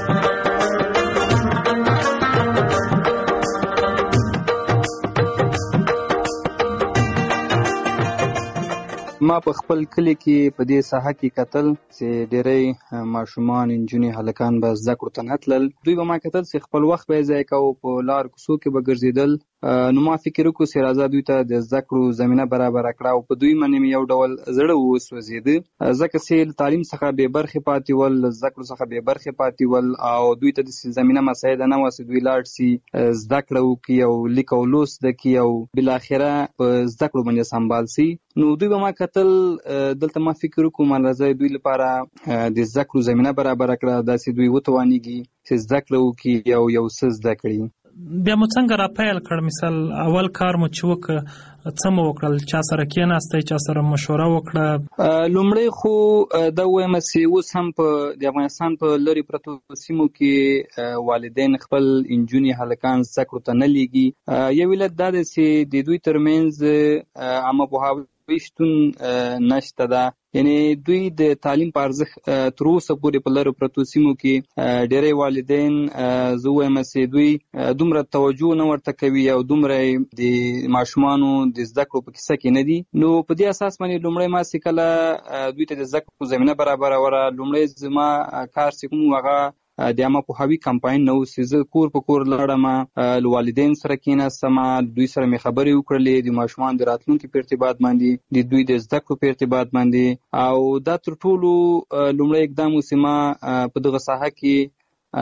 ما په خپل کلی کې په دې ساحه کې کتل چې ډېری ماشومان انجونې هلکان به زده کړو ته نه تلل. دوی به ما کتل چې خپل وخت به یې ضایع کوو، په لار کوڅو کې به ګرځېدل. نو ما فکر وکړو چې راځه دوی ته د زده کړو زمینه برابره کړه او په دوی باندې مې یو ډول زړه وسوځېده ځکه چې له تعلیم څخه بې برخې پاتې ول، له زده کړو څخه بې برخې پاتې ول او دوی ته داسې زمینه مساعده نه وه چې دوی لاړ شي زده کړه وکړي او لیک او لوست زده کړي او بالاخره په زده کړو باندې سمبال شي. نو دوی به ما کتل دلته ما فکر وکړو ما راځه دوی لپاره د زده کړو زمینه برابره کړه داسې دوی وتوانېږي چې زده کړه وکړي او یو څه زده کړي. بیا مو څنګه را پیل کړ؟ مثال اول کار مو چې وکړ څه مو وکړل؟ چا سره کېناستئ؟ چا سره مشوره وکړه؟ لومړی خو دا وایم چې اوس هم په د افغانستان په لرې پرتو سیمو کې والدین خپل انجونې هلکان زده کړو ته نه لیږي. یو علت دا دی چې د دوی ترمنځ عامه پوهاوی شتون نشته ده. یعنی دوی د تعلیم په ارزښت تر اوسه پورې په لرو پرتو سیمو کې ډېری والدین زه وایم چې دوی دومره توجه نه ورته کوي او دومره د ماشومانو د زده کړو په کیسه کې نه دي. نو په دې اساس باندې لومړی ما چې کله دوی ته د زده کړو زمینه برابروله، لومړی زما کار چې کوم هغه د عامه پوهاوي کمپاین نو چې کور په کور لاړم، والدین سره کېناستم، دوی سره مې خبرې وکړلې د ماشومان د راتلونکي په ارتباط باندې، د دوی د زده کړو په ارتباط باندې، او دا تر ټولو لومړی اقدام چې ما په دغه ساحه کې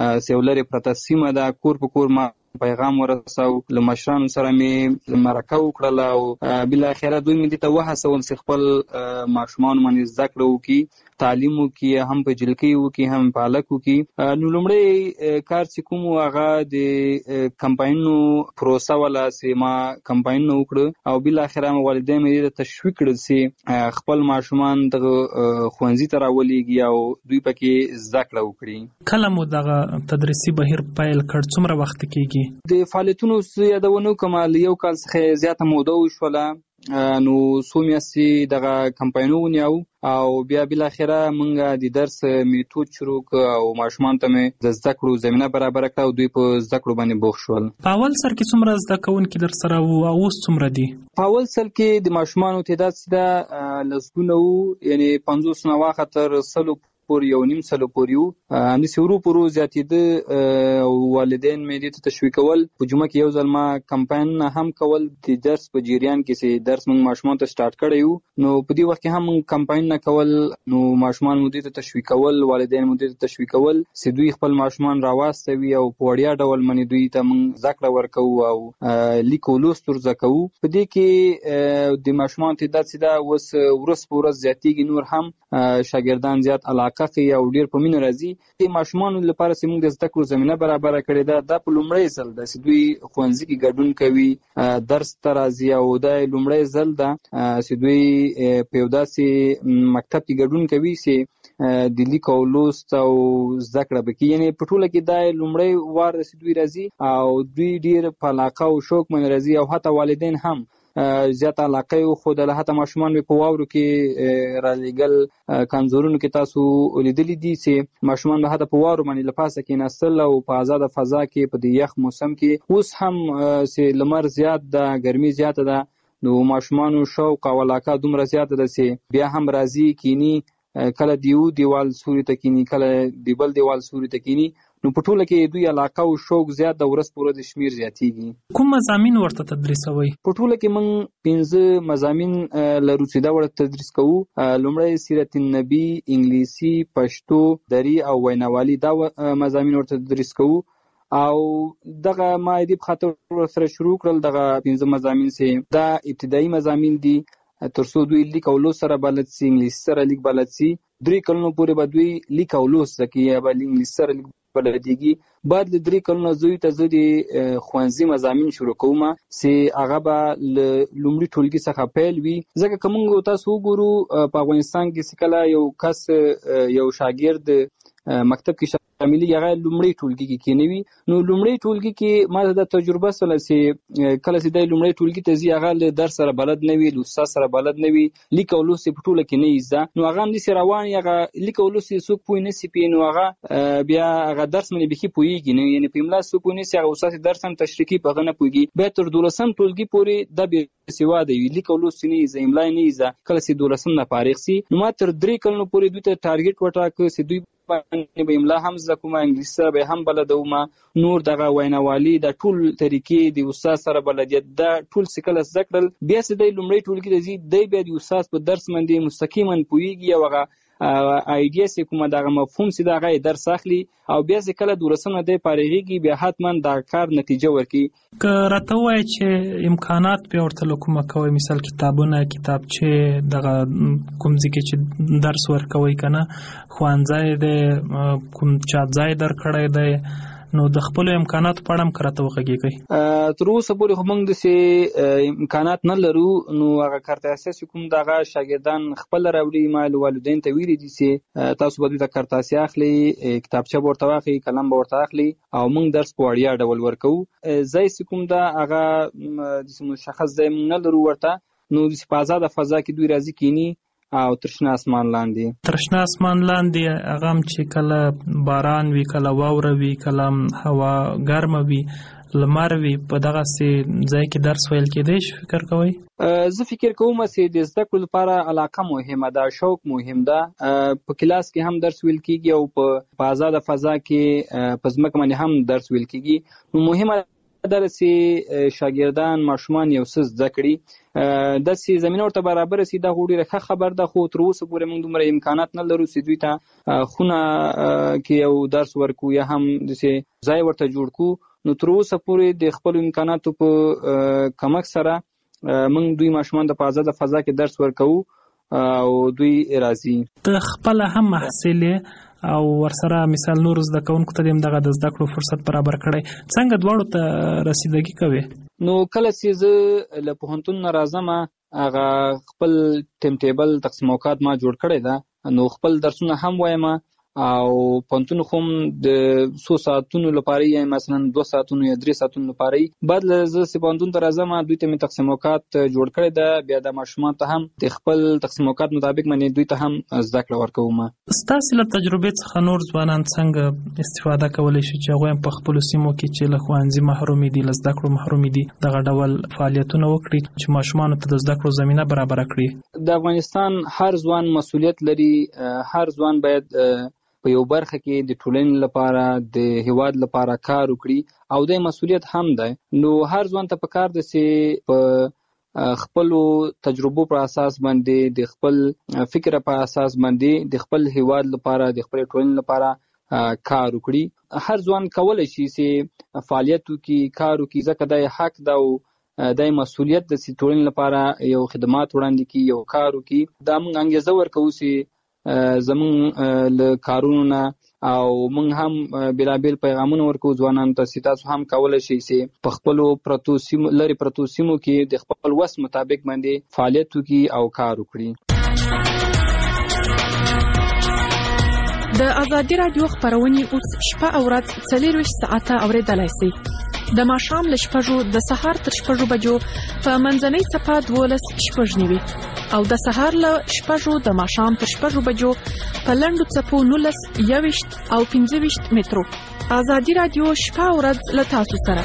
چې لرې پرته سیمه ده کور په کور ما پیغام ورساو، له مشرانو سره مې مرکه وکړله او بالاخره دوی مې دې ته وهڅول چې خپل ماشومان باندې زده کړه وکړي، تعلیم وکړي، هم په جلکۍ وکړي هم په هلک وکړي. نو لومړی کار چې کوم هغه د کمپاینونو پروسه وله چې ما کمپاینونه وکړه او بالاخره والدین مې دې ته تشویق کړل چې خپل ماشومان دغه ښوونځي ته راولېږي او دوی پکې زده کړه وکړي. کله مو دغه تدریسي بهیر پیل کړ؟ څومره وخت کېږي؟ د فعالیتونو یادونه کوم له یو کال څخه زیاته موده وشوله، نو څو میاشتې دغه کمپاینونه ونیو او بیا بالاخره موږ د درس میتود شروع کړ او ماشومان ته مې د زده کړو زمینه برابر کړه او دوی په زده کړو باندې بوخت شول. په اول سر کې څومره زده کوونکي در سره وو او اوس څومره دي؟ په اول سر کې د ماشومانو تعداد چې لسګونه وو، یعنی پنځوس نه واخه تر سلو پورې یو نیم سلو پورې وو. همداسې ورو په ورو زیاتېده او والدین مې دې ته تشویقول. په جمعه کې یو ځل ما کمپاین هم کول د درس په جریان کې چې درس موږ ماشومان ته سٹارټ کړی وو، نو په دې وخت کې هم موږ کمپاین نه کول، نو ماشومان مو دې ته تشویقول، والدین مو دې ته تشویقول چې دوی خپل ماشومان راواستوي او په وړیا ډول باندې دوی ته موږ زده کړه ورکوو او لیک او لوست ور زده کوو. په دې کې د ماشومان تعداد چې دا اوس ورځ په ورځ زیاتېږي، نور هم شاګردان زیات علاقه کوي او ډېر په مینه راځي. د ماشومانو لپاره چې موږ د زده کړو زمینه برابره کړې ده، دا په لومړی ځل ده چې دوی ښوونځي کې ګډون کوي، درس ته راځي او دا لومړی ځل ده چې دوی په یو داسې مکتب کې ګډون کوي چې د لیک او لوست او زده کړه پکې، یعنی په ټوله کې دا لومړی وار ده چې دوی راځي او دوی ډېر په علاقه او شوق باندې راځي او حتی والدین هم زیات علاقه یو خو د حتی ماشومان په واورو کې را لېږل. کانزورونو کې تاسو لیدلی دي چې ماشومان به حتی په واورو باندې له پاسه کېناستل او په آزاده فضا کې په د یخ موسم کې. اوس هم چې لمر زیات ده، ګرمي زیاته ده، نو ماشومانو شوق او علاقه دومره زیاته ده چې بیا هم راځي کینی، کله دیو دیوال سوري ته کینی، کله دی بل دیوال سوري ته کینی. نو په ټوله کې دوی علاقه او شوق زیات د ورځ په ورځ شمیر زیاتېږي. کوم مضامین ورته تدریسوي؟ په ټوله کې موږ پنځه مضامین لرو چې دا ورته تدریس کوو. لومړی سیرت النبی، انګلیسي، پښتو، دري او ویناوالي، دا مضامین ورته تدریس کوو. او دغه ما دې په خاطر سره شروع کړل دغه پنځه مضامین چې دا ابتدایي مضامین دي ترڅو دوی لیک او لوست سره بلد سي، انګلیسي سره لیک بلد سي. درې کلونو پورې به دوی لیک او لوست زده کوي یا به انګلیسي سره لیک بلدیږي. بعد له درې کلونو زوی ته زه د ښوونځي مضامین شروع کوم چې هغه به له لومړي ټولګي څخه پیل وي، ځکه که موږ تاسو وګورو په افغانستان کې چې کله یو کس یو شاګرد مکتب کې شاملي هغه لومړی ټولګي کې کېنوي، نو لومړی ټولګي کې ما د تجربه سره چې کله چې د لومړی ټولګي ته ځي هغه له درس سره بلد نه وي، له استاد سره بلد نه وي، لیک او لوست په ټوله کې نه زده، نو هغه همداسې روان هغه لیک او لوست څوک پوه نه سي پوه، نو هغه بیا هغه درس باندې بیخي پوهېږي نه، یعنې په املا څوک پوه نه سي، هغه استاد درس هم تشریح کوي په هغه نه پوهېږي. بیا تر دولسم ټولګي پورې دا بېسواده وي، لیک او لوست نه یې زده، املا نه یې زده. کله چې دولسم نه فارغ سي، نو ما تر درې کلونو پورې دوی ته ټارګېټ وټاکه چې دوی باندې به املا هم زده کوم، انګلیسي سره به هم بلدوم، نور دغه ویناوالي د ټول طریقې د استاد سره بلدیت دا ټول څه کله زده کړل. بیا چې دی لومړی ټولګي ته ځي، دی بیا د استاد په درس باندې مستقیما پوهېږي او هغه آیډیا چې کومه دغه مفهوم چې د هغه درس اخلي او بیا چې کله دولسم نه دی فارغېږي بیا حتما د کار نتیجه ورکوي. که راته ووایې چې امکانات بیا ورته له کومه کوئ، مثال کتابونه، کتابچې، دغه کوم ځای کې چې درس ورکوئ که نه، ښوونځی دی، کوم چاپ ځای درکړی دی، نو د خپلو امکاناتو په اړه هم که راته وغږېږئ. تر اوسه پورې خو موږ داسې امکانات نه لرو، نو هغه کارت اساسي کوم دغه شاګردان خپله راوړي. ما له والدینو ته ویلي دي چې تاسو به دوی ته کارت اساسي اخلي، کتابچه به ورته واخلي، قلم به ورته اخلي او موږ درس په وړیا ډول ورکوو. ځای چې کوم ده هغه داسې مشخص ځای موږ نه لرو ورته، نو داسې په ازاده فضا کې دوی راځي کینی او ترشنه اسمان لاندې ترشنه اسمان لاندې هغه هم چې کله باران وي، کله واوره وي، کله هوا ګرمه وي، لمر وي په دغه سي ځای کې درس ویل کېدای شي فکر کوئ؟ زه فکر کوم چې د زده کړو لپاره علاقه مهمه ده، شوق مهم ده. په کلاس کې هم درس ویل کیږي او په آزاد فضا کې په ځمکه باندې هم درس ویل کیږي. نو مهمه ده چې شاګردان ماشومان یو څه زده کړي، د سي زمينه ورته برابر سي. دا غوډي ښه خبر ده، خو تر اوسه پورې موږ دومره امکانات نه لرو چې دوی ته خونه کې یو درس ورکو یا هم د سي ځای ورته جوړ کو. نو تر اوسه پورې د خپل امکاناتو په کمک سره موږ دوی ماشومان د آزاد فضا کې درس ورکو او دوی راځي. ته خپل هم محصل او ورسره مثال نور زده کوونکو ته دغه د زده کړو فرصت برابر کړي، څنګه دواړو ته رسیدګي کوي؟ نو کله چې زه له پوهنتون نه راځم هغه خپل ټیم ټیبل تقسیم اوقات ما جوړ کړی ده، نو خپل درسونه هم وایم او پوهنتون هم د څو ساعتونو لپاره یا مثلا دوه ساعتونو یا درې ساعتونو لپاره بعد زه چې پوهنتون ته راځم دوی ته مې تقسیم اوقات جوړ کړی ده. بیا د ماشومان ته هم د خپل تقسیم اوقات مطابق باندې دوی ته هم زده کړه ورکوم. ستاسو له تجربې څخه نور ځوانان څنګه استفاده کولی شي چې هغوی په خپلو سیمو کې چې له ښوونځي محرومې دي، له زده کړو محرومې دي، دغه ډول فعالیتونه وکړي چې ماشومانو ته د زده کړو زمینه برابره کړي؟ د افغانستان هر ځوان مسؤلیت لري، هر ځوان باید په یو برخه کې د ټولنې لپاره د هیواد لپاره کار وکړي او د مسؤلیت هم ده. نو هر ځوان ته پکار ده چې په خپل تجربو پر اساس باندې د خپل فکر په اساس باندې د خپل هیواد لپاره د خپل ټولنې لپاره کار وکړي. هر ځوان کولای شي چې فعالیت وکړي، کار وکړي، ځکه د حق ده او د مسؤلیت د ټولنې لپاره یو خدمات وړاندې کړي، یو کار وکړي. دا موږ انګیزه ورکوو چې زمون له کارونو نه او موږ هم بلابل پیغامونه ورکو ځوانانو ته چې تاسو هم کولای شئ چې په خپل پروتو سیمو لري پروتو سیمو کې د خپل وس مطابق باندې فعالیت وکړي او کار وکړي. د ازادي رادیو خبرونه اوس شپه او ورځ څلور ساعته اوریدلای شئ. د ماښام له شپږو د سهار تر شپږو بجو په منځنۍ څپه دولس شپږ نیوي او د سهار له شپږو د ماښام تر شپږو بجو په لنډو څپو نولس یوویشت او پنځه ویشت مترو. ازادي رادیو شپه او ورځ له تاسو سره.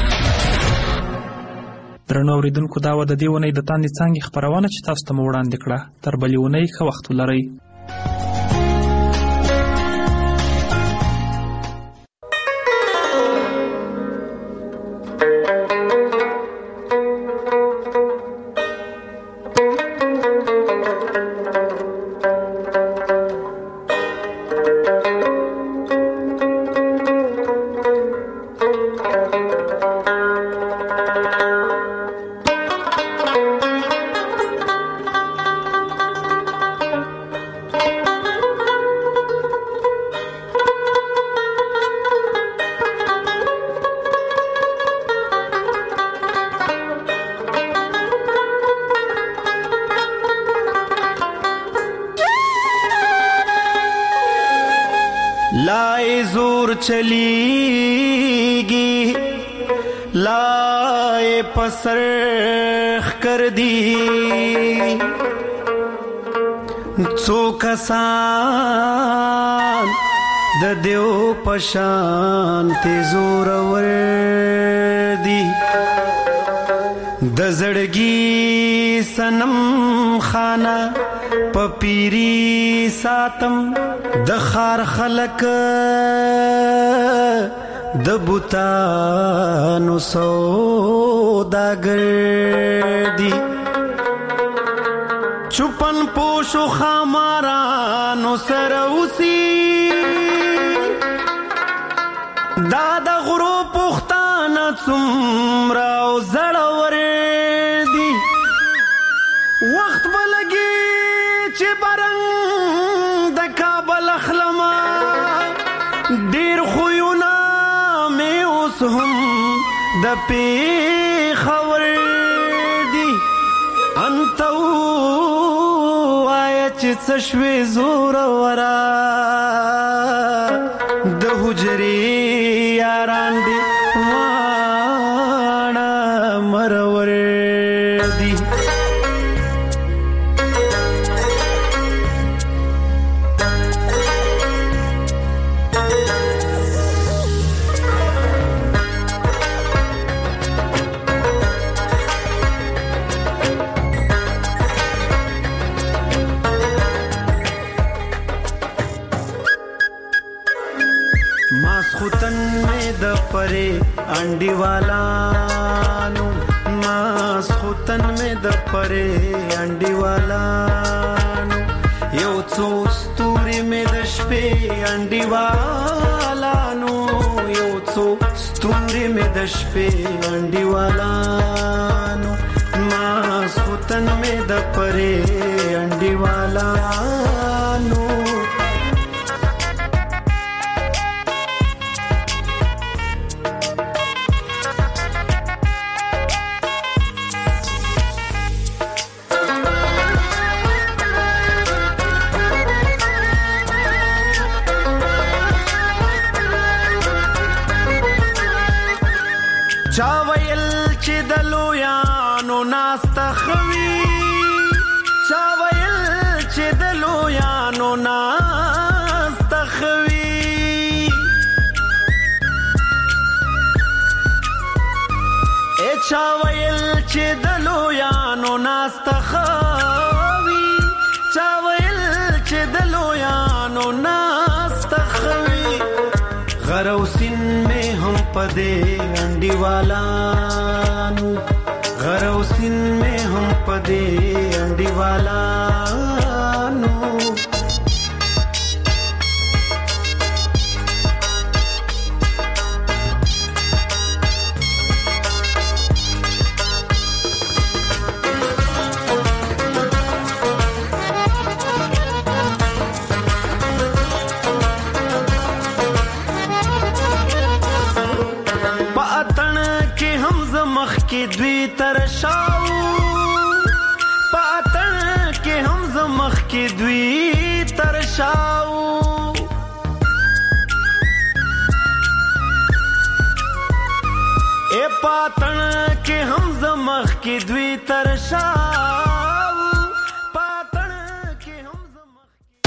درنو اوریدونکو، دا و د دې ونې د تاندې څانګې خپرونه چې تاسو ته مو وړاندې کړه. تر بلې ونې ښه وخت ولرئ. لائے زور چلیگی لائے پسرخ کر دی څو کسان د دیو پشان ته زور ور دی د زړګي سنم خانه پپیری ساتم د خار خلق د بوتانو سوداګر دی چپن پوشو خامارانو سره اوسي دا د غرو پختانه څومره او زړور دی وخت بلګي چې برنګ د کابل اخلما ډیر خوونه مې اوس هم د پیښور دی انت وای چې څه شوي زور ورا د حجرې یاران دی واڼه مرور دی خوتن میں د پرے انډی والانو ماس خوتن میں د پرے انډی والانو یو څو ستوري میں د شپې انډی والانو یو څو ستوري میں د شپې انډی والانو ماس خوتن میں د پرے انډی والانو چا ویل چې د لویانو ناسته خوي چا ویل چې د لویانو ناسته خوي اے چا ویل چې د لویانو ناسته خوي چا ویل چې د لویانو ناسته خوي غروسین میں ہم پدے انڈی والانو غروسین میں ہم پدے انڈی والانو کې دوی ترشاو پاتن کې هم زمخ کې دوی ترشاو اے پاتن کې هم زمخ کې دوی ترشاو